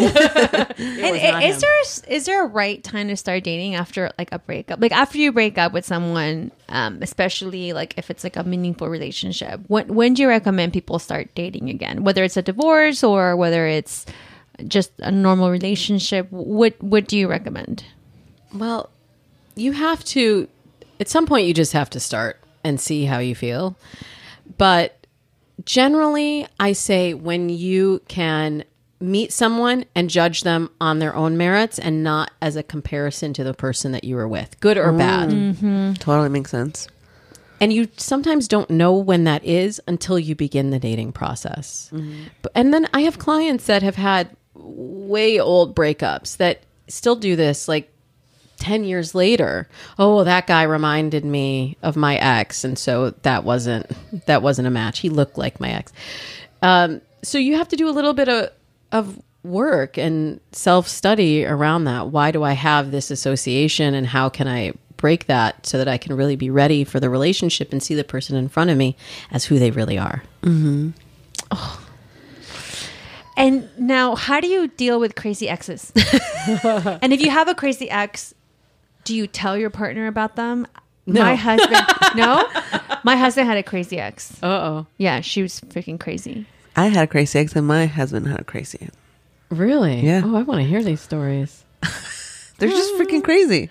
Is there a right time to start dating after like a breakup? Like after you break up with someone, especially like if it's like a meaningful relationship, when do you recommend people start dating again? Whether it's a divorce or whether it's just a normal relationship, what do you recommend? Well, you have to, at some point you just have to start and see how you feel. But generally, I say when you can meet someone and judge them on their own merits and not as a comparison to the person that you were with, good or bad. Mm-hmm. Totally makes sense. And you sometimes don't know when that is until you begin the dating process. And then I have clients that have had way old breakups that still do this like 10 years later. Oh, that guy reminded me of my ex. And so that wasn't a match. He looked like my ex. So you have to do a little bit of work and self-study around that. Why do I have this association and how can I break that so that I can really be ready for the relationship and see the person in front of me as who they really are? Mm-hmm. Oh. And now, how do you deal with crazy exes? And if you have a crazy ex, do you tell your partner about them? No. My husband, no? My husband had a crazy ex. Uh-oh. Yeah, she was freaking crazy. I had a crazy ex and my husband had a crazy ex. Really? Yeah. Oh, I want to hear these stories. They're just freaking crazy.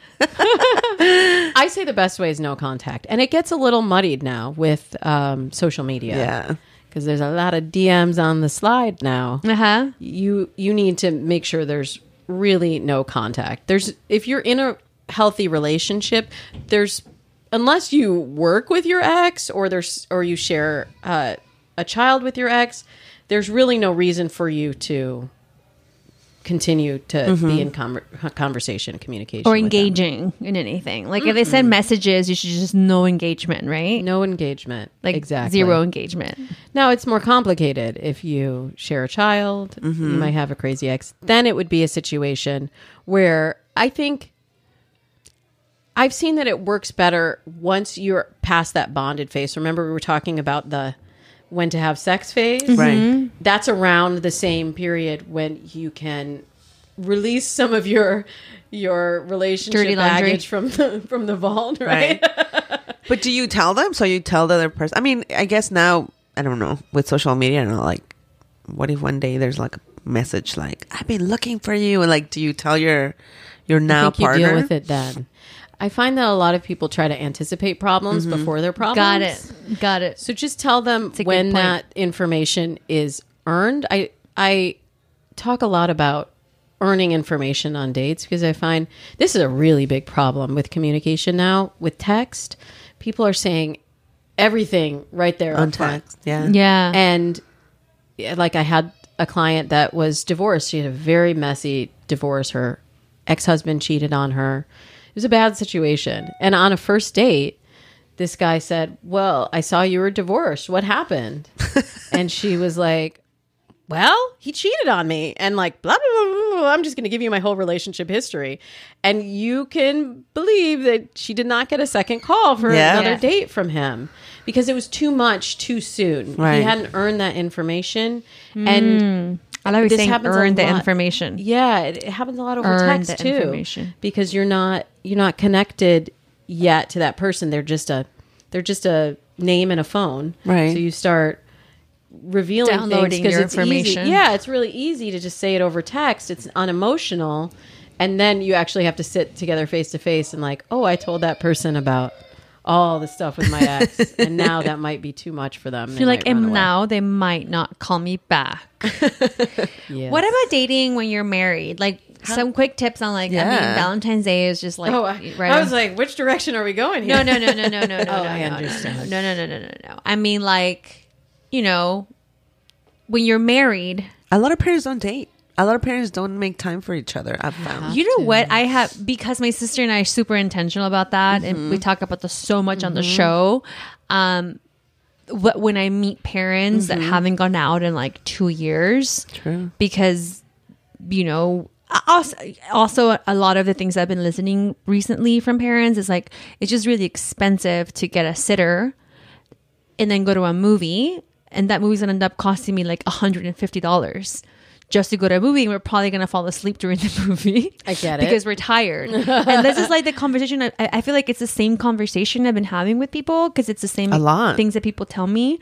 I say the best way is no contact. And it gets a little muddied now with social media. Yeah. Because there's a lot of DMs on the slide now. Uh-huh. You need to make sure there's really no contact. If you're in a healthy relationship, unless you work with your ex or you share a child with your ex, there's really no reason for you to continue to be in conversation, communication, Or with them. engaging in anything. Like if they send messages, you should just no engagement, right? No engagement. Like exactly. zero engagement. Now, it's more complicated. If you share a child, you might have a crazy ex. Then it would be a situation where I think I've seen that it works better once you're past that bonded phase. Remember, we were talking about the when to have sex phase. Right. That's around the same period when you can release some of your relationship Dirty laundry. baggage from the vault, right? But do you tell them? So you tell the other person? I mean, I guess now, I don't know, with social media, I don't know, like, what if one day there's like a message like, I've been looking for you, and like, do you tell your now I think partner? you deal with it then. I find that a lot of people try to anticipate problems before they're problems. Got it. So just tell them a good when point. that information is earned. I talk a lot about earning information on dates because I find this is a really big problem with communication now. With text, people are saying everything right there On up front. text. Yeah. Yeah. And like I had a client that was divorced. She had a very messy divorce. Her ex-husband cheated on her. It was a bad situation. And on a first date, this guy said, well, I saw you were divorced. What happened? And she was like, well, he cheated on me. And like, blah, blah, blah, blah, blah. I'm just going to give you my whole relationship history. And you can believe that she did not get a second call for another date from him because it was too much too soon. Right. He hadn't earned that information. And I like this saying happens a earn the lot. information. Yeah, it happens a lot over Earn text the too, information. because you're not connected yet to that person. They're just a name and a phone. Right. So you start revealing Downloading things your it's information. easy. Yeah, it's really easy to just say it over text. It's unemotional, and then you actually have to sit together face to face and like, oh, I told that person about all the stuff with my ex, and now that might be too much for them. I feel like now they might not call me back. Yes. What about dating when you're married? Like some quick tips on like, I mean, Yeah. Valentine's Day is just like, Oh, right I on- was like, which direction are we going no, here? no. I understand. No. I mean, like, you know, when you're married, A lot of parents don't date. A lot of parents don't make time for each other, I've found. you know what? I have, because my sister and I are super intentional about that, and we talk about this so much on the show. When I meet parents that haven't gone out in like 2 years, True. because, you know, also a lot of the things I've been listening recently from parents is like, it's just really expensive to get a sitter and then go to a movie, and that movie's gonna end up costing me like $150 just to go to a movie, and we're probably gonna fall asleep during the movie. I get it. because we're tired. And this is like the conversation. I feel like it's the same conversation I've been having with people, because it's the same A lot. things that people tell me.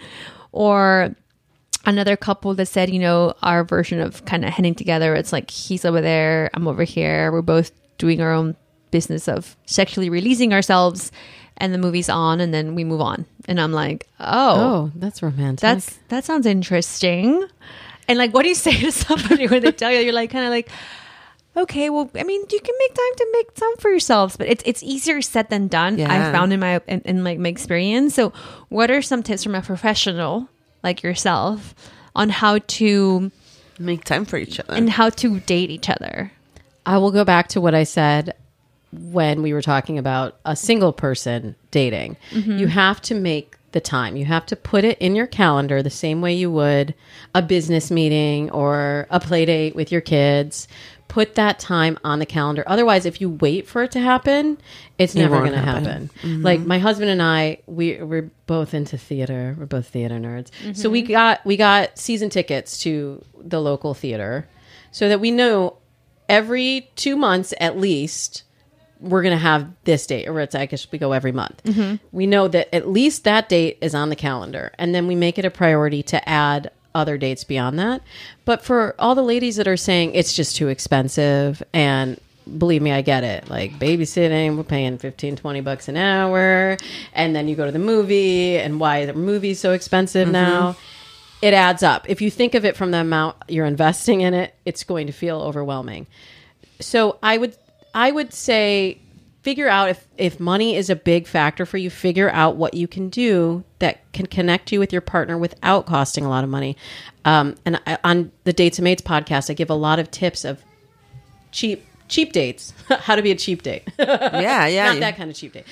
Or another couple that said, you know, our version of kind of heading together, it's like he's over there, I'm over here, we're both doing our own business of sexually releasing ourselves, and the movie's on, and then we move on. And I'm like, Oh, that's romantic. that sounds interesting. And like, what do you say to somebody when they tell you? You're like, kind of like, okay, well, I mean, you can make time to make time for yourselves, but it's easier said than done. Yeah. I found in my experience. So, what are some tips from a professional like yourself on how to Make time for each other. and how to date each other? I will go back to what I said when we were talking about a single person dating. You have to make the time. You have to put it in your calendar the same way you would a business meeting or a play date with your kids. Put that time on the calendar. Otherwise, if you wait for it to happen, it's never won't going to happen. happen. Like my husband and I, we're both into theater. We're both theater nerds. So we got season tickets to the local theater so that we know every 2 months at least we're going to have this date, or I guess we go every month. We know that at least that date is on the calendar, and then we make it a priority to add other dates beyond that. But for all the ladies that are saying it's just too expensive, and believe me, I get it. Like babysitting, we're paying $15-20 an hour, and then you go to the movie, and why the movie's so expensive now. It adds up. If you think of it from the amount you're investing in it, it's going to feel overwhelming. So I would say figure out if money is a big factor for you, figure out what you can do that can connect you with your partner without costing a lot of money. On the Dates and Mates podcast, I give a lot of tips of cheap dates, how to be a cheap date. yeah. Not that kind of cheap date,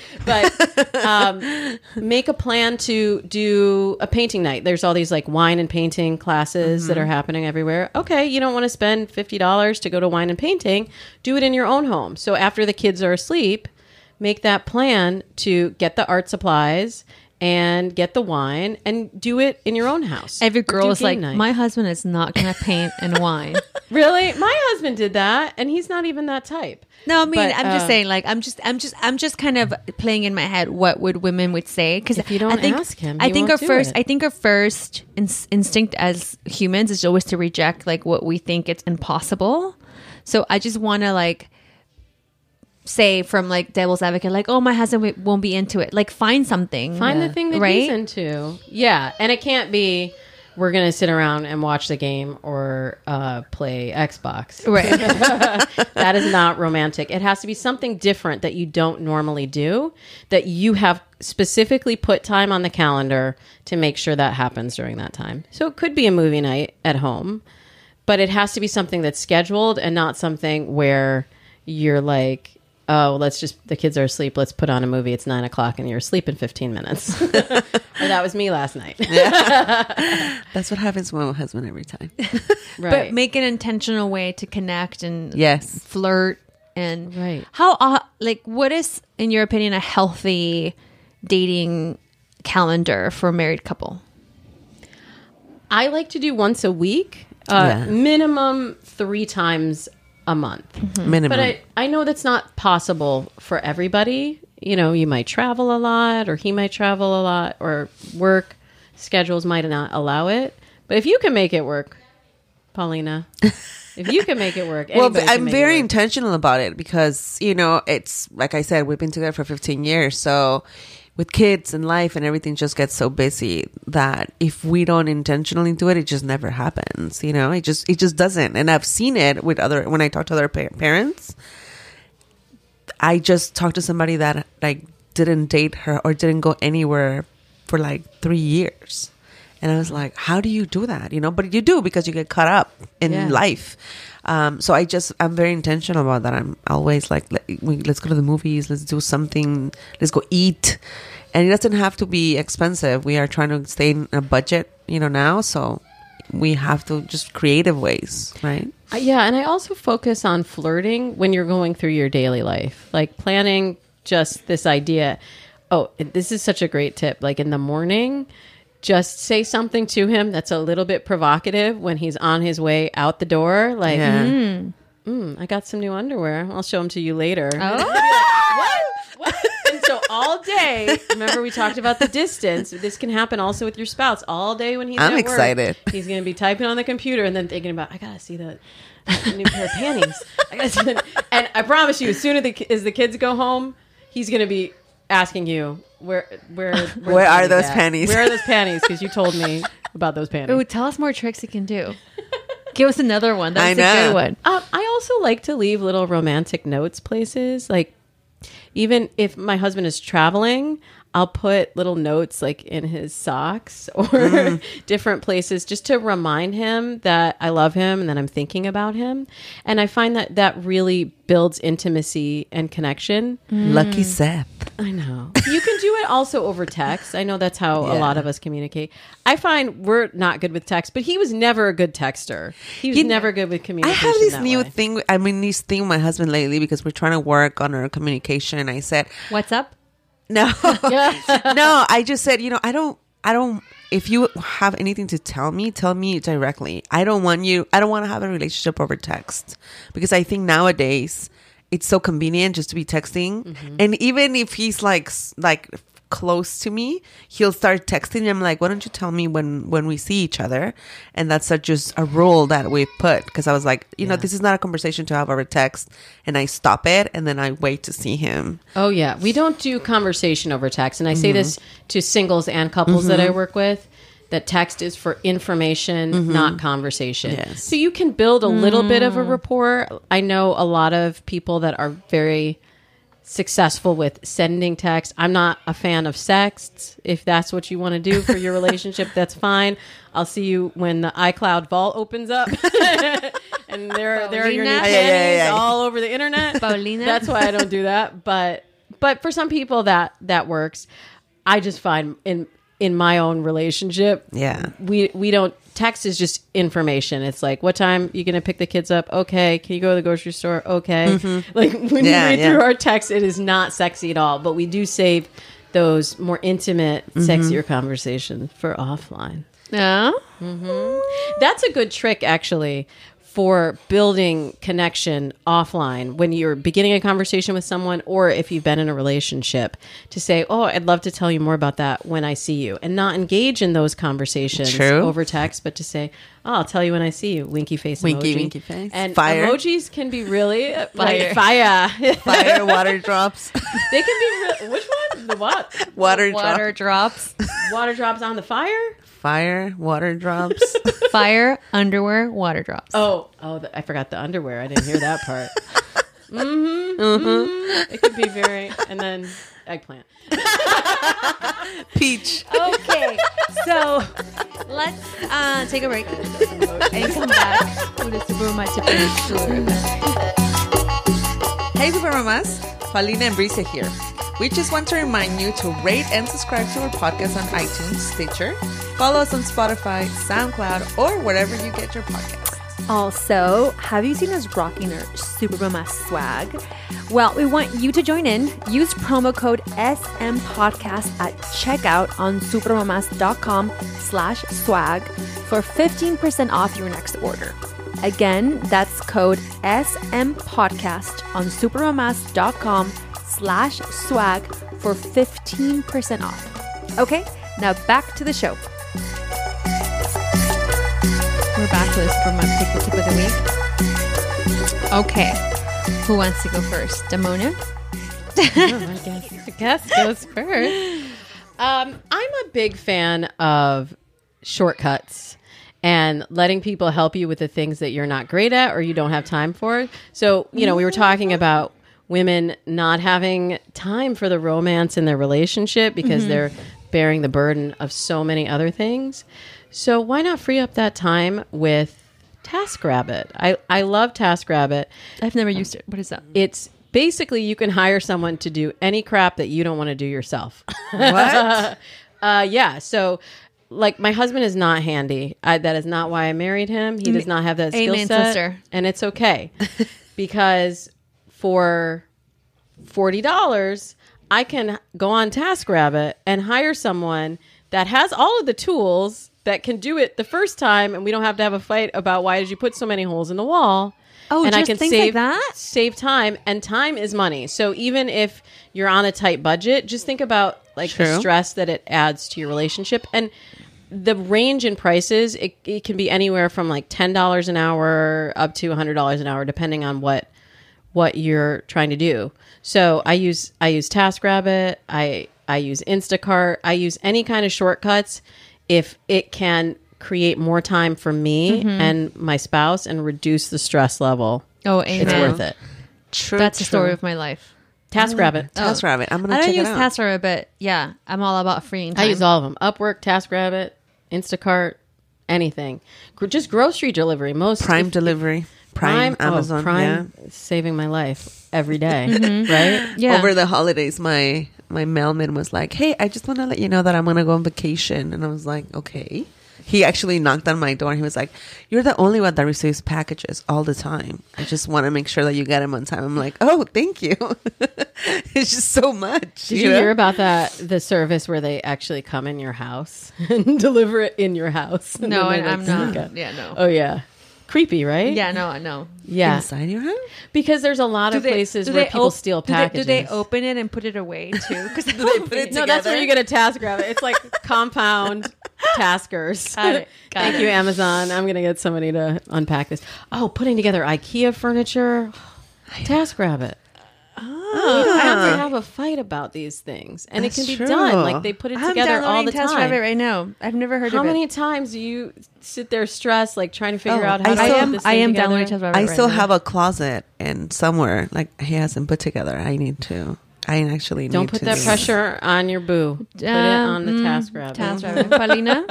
but make a plan to do a painting night. There's all these like wine and painting classes that are happening everywhere. Okay, you don't want to spend $50 to go to wine and painting. Do it in your own home. So after the kids are asleep, make that plan to get the art supplies and get the wine and do it in your own house. Every Or girl do is like, game night. my husband is not going to paint and wine. Really? My husband did that, and he's not even that type. No, I mean, But, I'm just saying, like, I'm just kind of playing in my head what women would say, because If you don't ask him, I he think won't our do first, it. I think our first instinct as humans is always to reject like what we think it's impossible. So I just want to like say from like devil's advocate, like, oh, my husband won't be into it. Like, find something, Find the thing that right? he's into. Yeah, and it can't be we're going to sit around and watch the game or play Xbox. Right. That is not romantic. It has to be something different that you don't normally do, that you have specifically put time on the calendar to make sure that happens during that time. So it could be a movie night at home, but it has to be something that's scheduled and not something where you're like, oh, the kids are asleep, let's put on a movie, it's 9:00 and you're asleep in 15 minutes. Or that was me last night. That's what happens with my husband every time. Right. But make an intentional way to connect and Yes. flirt. And Right. how like, what is, in your opinion, a healthy dating calendar for a married couple? I like to do once a week, Yeah. minimum 3 times a month. Minimum. But I know that's not possible for everybody. You know, you might travel a lot, or he might travel a lot, or work schedules might not allow it. But if you can make it work, Paulina, if you can make it work, Well, anybody can I'm make very it work. intentional about it because, you know, it's like I said, we've been together for 15 years. So with kids and life and everything just gets so busy that if we don't intentionally do it, it just never happens. You know, it just doesn't. And I've seen it with when I talk to other parents. I just talked to somebody that like didn't date her or didn't go anywhere for like 3 years. And I was like, how do you do that? You know, but you do because you get caught up in Yeah. life. So I'm very intentional about that. I'm always like, let's go to the movies. Let's do something. Let's go eat. And it doesn't have to be expensive. We are trying to stay in a budget, you know, now. So we have to just creative ways, right? Yeah, and I also focus on flirting when you're going through your daily life, like planning just this idea. Oh, this is such a great tip. Like in the morning, just say something to him that's a little bit provocative when he's on his way out the door. Like, Yeah. I got some new underwear. I'll show them to you later. Oh, What? And so all day, remember we talked about the distance. This can happen also with your spouse. All day when he's I'm at excited. work, he's going to be typing on the computer and then thinking about, I got to see the new pair of panties. I gotta see the, and I promise you, as soon as the kids go home, he's going to be asking you, where are those panties? Where are those panties? Because you told me about those panties. ooh, tell us more tricks you can do. Give us another one. That's I a know. good one. I also like to leave little romantic notes places. Like, even if my husband is traveling, I'll put little notes like in his socks or different places just to remind him that I love him and that I'm thinking about him. And I find that really builds intimacy and connection. Lucky Seth. I know. You can do it also over text. I know that's how a Yeah. lot of us communicate. I find we're not good with text, but he was never a good texter. He was never good with I communication. have this that new way. thing. I mean, this thing with my husband lately because we're trying to work on our communication. And I said, What's up? no, no. I just said, you know, I don't. If you have anything to tell me directly. I don't want to have a relationship over text because I think nowadays it's so convenient just to be texting. And even if he's like close to me, he'll start texting me. I'm like, why don't you tell me when we see each other? And that's just a rule that we put because I was like, you know, this is not a conversation to have over text. And I stop it and then I wait to see him. Oh, yeah. We don't do conversation over text. And I say this to singles and couples that I work with, that text is for information, not conversation. Yes. So you can build a little bit of a rapport. I know a lot of people that are very successful with sending text. I'm not a fan of sexts. If that's what you want to do for your relationship, that's fine. I'll see you when the iCloud vault opens up. And there are your new Paulina? panties Yeah. all over the internet. Paulina? That's why I don't do that. But for some people that works. I just find in my own relationship, Yeah. we don't, text is just information. It's like, what time you gonna pick the kids up? Okay. Can you go to the grocery store? Okay. Like when Yeah, you read yeah. through our text, it is not sexy at all, but we do save those more intimate, sexier conversations for offline. Yeah. That's a good trick, actually, for building connection offline when you're beginning a conversation with someone, or if you've been in a relationship, to say, oh, I'd love to tell you more about that when I see you, and not engage in those conversations over text, but to say, oh, I'll tell you when I see you. Winky face emoji. Winky face. And Fire. emojis can be really Fire. fire. Fire, water drops. They can be which one? The what? Water drops. Water drops on the fire? Fire, water drops. Fire, underwear, water drops. I forgot the underwear. I didn't hear that part. It could be very, and then eggplant. Peach. Okay, so let's take a break and come back to the Super Mama Tipping. Hey, Super Mamas. Paulina and Bricia here. We just want to remind you to rate and subscribe to our podcast on iTunes, Stitcher. Follow us on Spotify, SoundCloud, or wherever you get your podcasts. Also, have you seen us rocking our Super Mama swag? Well, we want you to join in. Use promo code SMPodcast at checkout on supermamas.com/swag for 15% off your next order. Again, that's code SMPodcast on supermamas.com/swag for 15% off. Okay, now back to the show. We're back to the Super Mama Pick the Tip of the Week. Okay, who wants to go first? Damona? I guess goes first. I'm a big fan of shortcuts and letting people help you with the things that you're not great at or you don't have time for. So, we were talking about women not having time for the romance in their relationship because they're bearing the burden of so many other things. So why not free up that time with TaskRabbit? I love TaskRabbit. I've never used it. What is that? It's basically you can hire someone to do any crap that you don't want to do yourself. What? Yeah. So, like, my husband is not handy. That is not why I married him. He does not have that skill Amen, set. sister. And it's okay. Because for $40, I can go on TaskRabbit and hire someone that has all of the tools that can do it the first time, and we don't have to have a fight about why did you put so many holes in the wall. Oh, and just I can things save like that? Save time, and time is money. So even if you're on a tight budget, just think about the stress that it adds to your relationship. And the range in prices, it can be anywhere from like $10 an hour up to $100 an hour, depending on what you're trying to do. So I use TaskRabbit, I use Instacart, I use any kind of shortcuts if it can create more time for me and my spouse and reduce the stress level. Oh, amen. It's worth it. True. That's the story of my life. TaskRabbit. TaskRabbit. I'm going I to don't check use it out. TaskRabbit, but yeah, I'm all about freeing time. I use all of them. Upwork, TaskRabbit, Instacart, anything. Just grocery delivery. Prime delivery. Prime, Amazon. Prime is saving my life every day, right? Yeah. Over the holidays, my mailman was like, hey, I just want to let you know that I'm going to go on vacation. And I was like, okay. He actually knocked on my door and he was like, you're the only one that receives packages all the time. I just want to make sure that you get them on time. I'm like, oh, thank you. It's just so much. Did you hear about the service where they actually come in your house and deliver it in your house? No, And then they, I'm sneak not. up? Yeah, no. Oh, yeah. Creepy, right? Yeah, no. Yeah. Inside your house? Because there's a lot of places where people steal packages. Do they open it and put it away too? Because Do they put it No, that's where together? you get a TaskRabbit. It's like compound taskers. Got it. Thank you, Amazon. I'm going to get somebody to unpack this. Oh, putting together IKEA furniture. TaskRabbit. Oh, we don't have to have a fight about these things. And it That's can be true. done. Like they put it I'm together all the downloading time. TaskRabbit right now. I've never heard How of it. many times do you sit there stressed, like trying to figure Oh, out how to I put am- this I thing am together? downloading TaskRabbit I right still now. have a closet and somewhere like he hasn't put together. I actually Don't need put to that do pressure on your boo. Put it on the TaskRabbit. TaskRabbit. Paulina?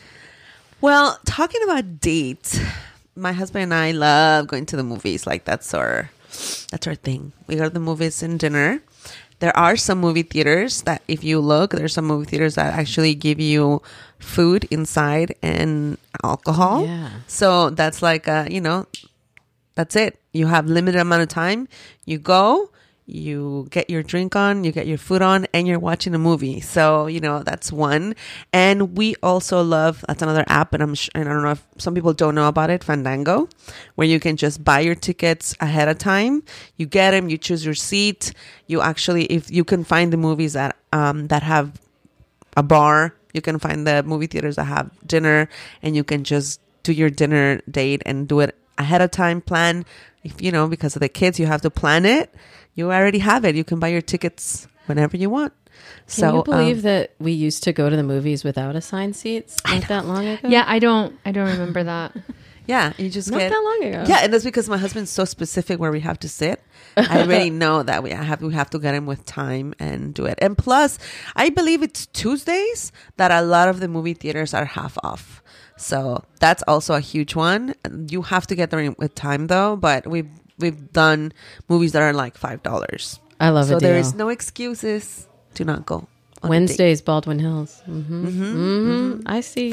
Well, talking about dates, my husband and I love going to the movies. Like that's our thing. We go to the movies and dinner. There are some movie theaters that if you look, there's some movie theaters that actually give you food inside and alcohol. Yeah. So that's like, that's it. You have limited amount of time. You go, you get your drink on, you get your food on, and you're watching a movie. So, that's one. And we also love, that's another app, and I don't know if some people don't know about it, Fandango, where you can just buy your tickets ahead of time. You get them, you choose your seat. You actually, if you can find the movies that have a bar, you can find the movie theaters that have dinner, and you can just do your dinner date and do it ahead of time. Plan, if because of the kids, you have to plan it. You already have it. You can buy your tickets whenever you want. Can you believe that we used to go to the movies without assigned seats not that long ago? Yeah, I don't remember that. Yeah, you just Not that long ago. Yeah, and that's because my husband's so specific where we have to sit. I already know that we have to get him with time and do it. And plus, I believe it's Tuesdays that a lot of the movie theaters are half off. So that's also a huge one. You have to get there with time though, but we've done movies that are like $5. I love it. So there is no excuses to not go. Wednesdays, Baldwin Hills. I see.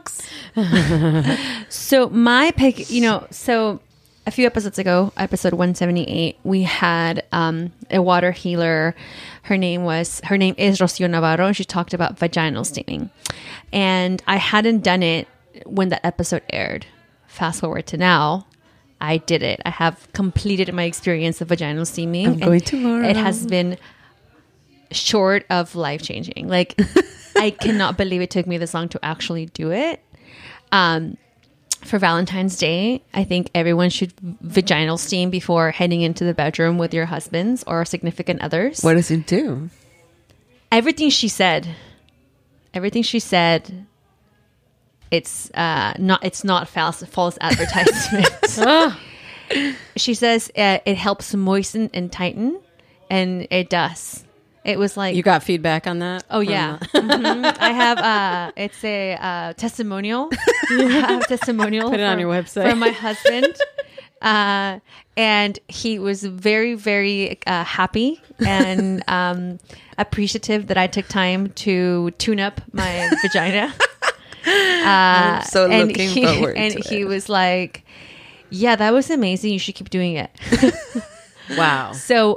$5. So my pick, so a few episodes ago, episode 178, we had a water healer. Her name is Rocio Navarro, and she talked about vaginal steaming. And I hadn't done it when that episode aired. Fast forward to now, I did it. I have completed my experience of vaginal steaming. I'm going tomorrow. It has been short of life-changing. Like, I cannot believe it took me this long to actually do it. For Valentine's Day, I think everyone should vaginal steam before heading into the bedroom with your husbands or significant others. What does it do? Everything she said, it's not false advertisement. She says it helps moisten and tighten, and it does. It was like, You got feedback on that? oh yeah, I have. It's a testimonial. I have a testimonial. Put it on your website. from my husband, and he was very, very happy and appreciative that I took time to tune up my vagina. I'm so looking forward and to he it. was like, "Yeah, that was amazing. You should keep doing it." Wow. So,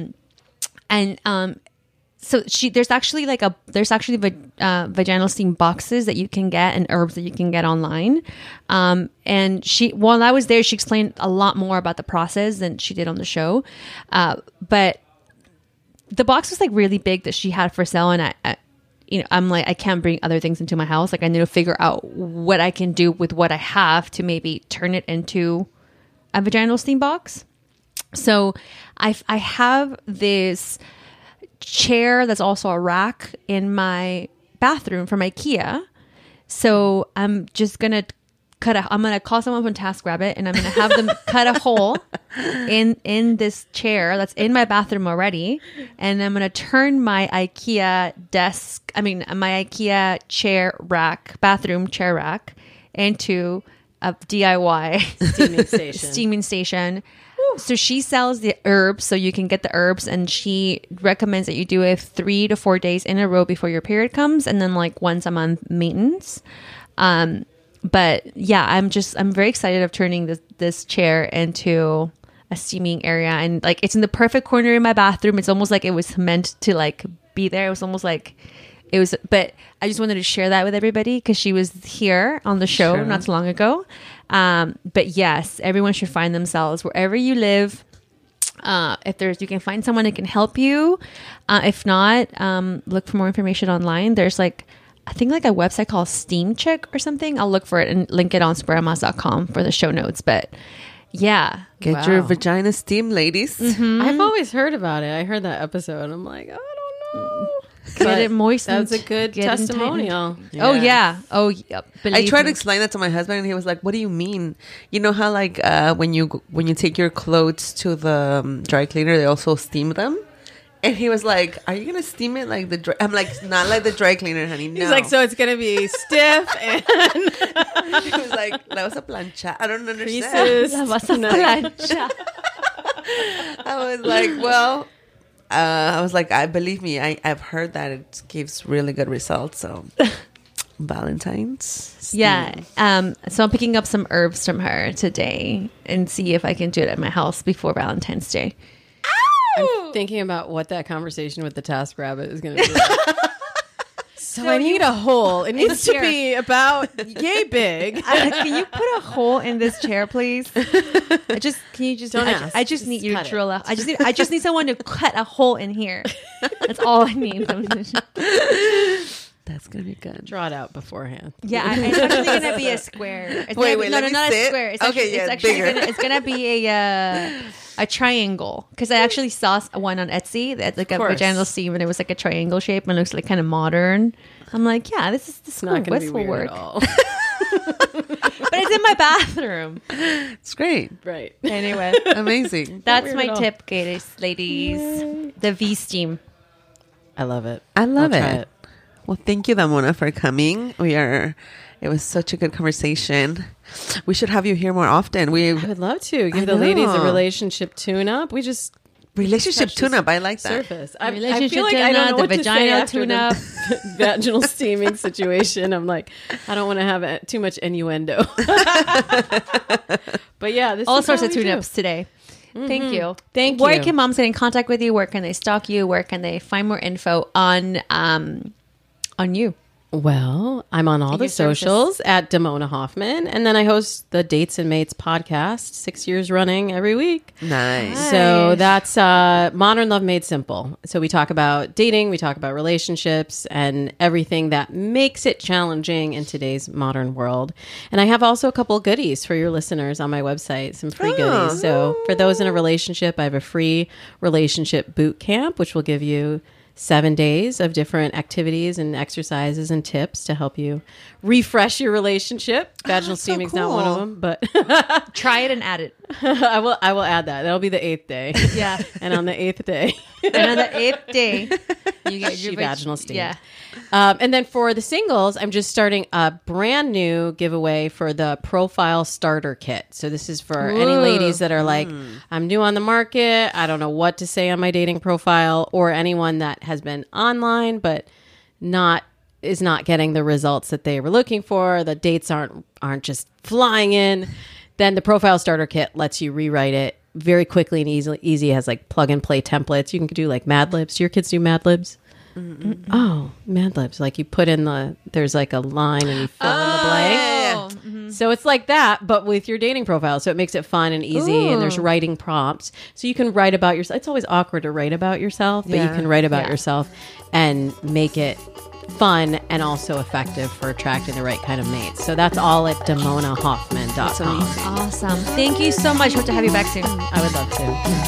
so there's actually vaginal steam boxes that you can get and herbs that you can get online. And while I was there, she explained a lot more about the process than she did on the show. But the box was like really big that she had for sale, and I'm like, I can't bring other things into my house. Like, I need to figure out what I can do with what I have to maybe turn it into a vaginal steam box. So I have this chair that's also a rack in my bathroom from IKEA. So I'm just going to I'm going to call someone from TaskRabbit, and I'm going to have them cut a hole in this chair that's in my bathroom already. And I'm going to turn my IKEA chair rack, bathroom chair rack, into a DIY steaming station. So she sells the herbs, so you can get the herbs, and she recommends that you do it 3 to 4 days in a row before your period comes, and then like once a month maintenance. But yeah, I'm very excited of turning this chair into a steaming area, and like it's in the perfect corner in my bathroom. It's almost like it was meant to like be there. It was almost like it was, but I just wanted to share that with everybody because she was here on the show not so long ago. But yes, everyone should find themselves wherever you live. If you can find someone that can help you. If not, look for more information online. There's I think a website called Steam Chick or something. I'll look for it and link it on supermas.com for the show notes. But yeah. Get your vagina steam, ladies. I've always heard about it. I heard that episode, and I'm like, I don't know. Get it moistened. That's a good testimonial. Oh yeah. Oh yeah. I tried to explain that to my husband, and he was like, "What do you mean? You know how when you take your clothes to the dry cleaner, they also steam them." And he was like, "Are you gonna steam it like the dry?" I'm like, "Not like the dry cleaner, honey." No. He's like, "So it's gonna be stiff and." He was like, "La vas a planchar." I don't understand. La vas a planchar. I was like, "Well." Believe me, I've heard that it gives really good results. So Valentine's. Steam. Yeah. So I'm picking up some herbs from her today and see if I can do it at my house before Valentine's Day. I'm thinking about what that conversation with the TaskRabbit is going to be like. So I need a hole. It needs to be about yay big. Can you put a hole in this chair, please? Can you just Don't ask. I just Just need you to cut it. drill a. I just need someone to cut a hole in here. That's all I need. That's gonna be good. Draw it out beforehand. Yeah, it's actually gonna be a square. It's Wait, gonna be, wait, no, let no, me not see a it. square. It's Okay, actually, yeah, it's actually bigger. it's gonna be a triangle because I actually saw one on Etsy that like a course. vaginal steam and it was like a triangle shape and it looks like kind of modern. I'm like, yeah, this It's not going to be will weird work, at all. but it's in my bathroom. It's great. Right. Anyway, Amazing. that's weird my at all. tip, ladies. The V steam. I love it. I love I'll try it. Well, thank you, Damona, for coming. It was such a good conversation. We should have you here more often. I would love to give I the ladies a know. relationship tune-up. We just Relationship touched the tune-up. I like that. surface. I Relationship feel like I don't tune-up, know the what to say vaginal after tune-up. the vaginal steaming situation. I'm like, I don't want to have too much innuendo. But yeah, this All is sorts how of we do. tune-ups today. Thank you. Thank Where you. can moms get in contact with you? Where can they stalk you? Where can they find more info on you? Well, I'm on all the your services. socials at Damona Hoffman, and then I host the Dates and Mates podcast 6 years running every week. Nice. So that's Modern Love Made Simple. So we talk about dating, we talk about relationships, and everything that makes it challenging in today's modern world. And I have also a couple goodies for your listeners on my website, some free goodies. So for those in a relationship, I have a free relationship boot camp, which will give you 7 days of different activities and exercises and tips to help you refresh your relationship. Vaginal that's so steaming's not one of cool. them, but Try it and add it. I will add that. That'll be the 8th day. Yeah. And on the 8th day, And on the 8th day, you get your she vaginal steam. Yeah. And then for the singles, I'm just starting a brand new giveaway for the Profile Starter Kit. So this is for any ladies that are like, I'm new on the market. I don't know what to say on my dating profile, or anyone that has been online but is not getting the results that they were looking for. The dates aren't just flying in. Then the Profile Starter Kit lets you rewrite it very quickly and easy. It has like plug and play templates. You can do like Mad Libs. Do your kids do Mad Libs? Oh, Mad Libs. Like you put in there's like a line and you fill in the blank. So it's like that, but with your dating profile. So it makes it fun and easy, and there's writing prompts. So you can write about yourself. It's always awkward to write about yourself, but you Yeah. can write about yourself and make it fun and also effective for attracting the right kind of mates. So that's all at DamonaHoffman.com. Awesome. Thank you so much. Hope to have you back soon. I would love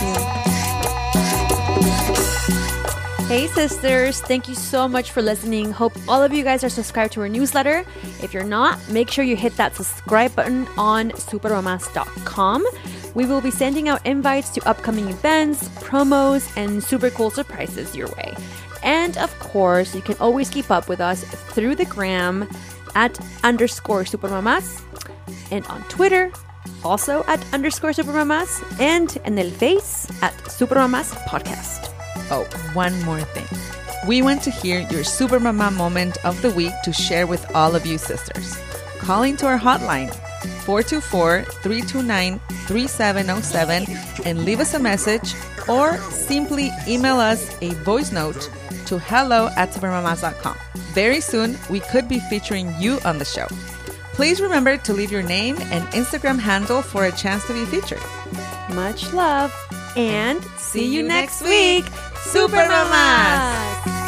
to. Hey sisters, thank you so much for listening. Hope all of you guys are subscribed to our newsletter. If you're not, make sure you hit that subscribe button on supermamas.com. We will be sending out invites to upcoming events, promos, and super cool surprises your way. And of course, you can always keep up with us through the gram at _supermamas, and on Twitter also at _supermamas, and in el Face at Supermamas Podcast. Oh, one more thing. We want to hear your super mama moment of the week to share with all of you sisters. Call into our hotline, 424-329-3707, and leave us a message, or simply email us a voice note to hello@supermamas.com. Very soon, we could be featuring you on the show. Please remember to leave your name and Instagram handle for a chance to be featured. Much love, and see you next week, Super Mamas!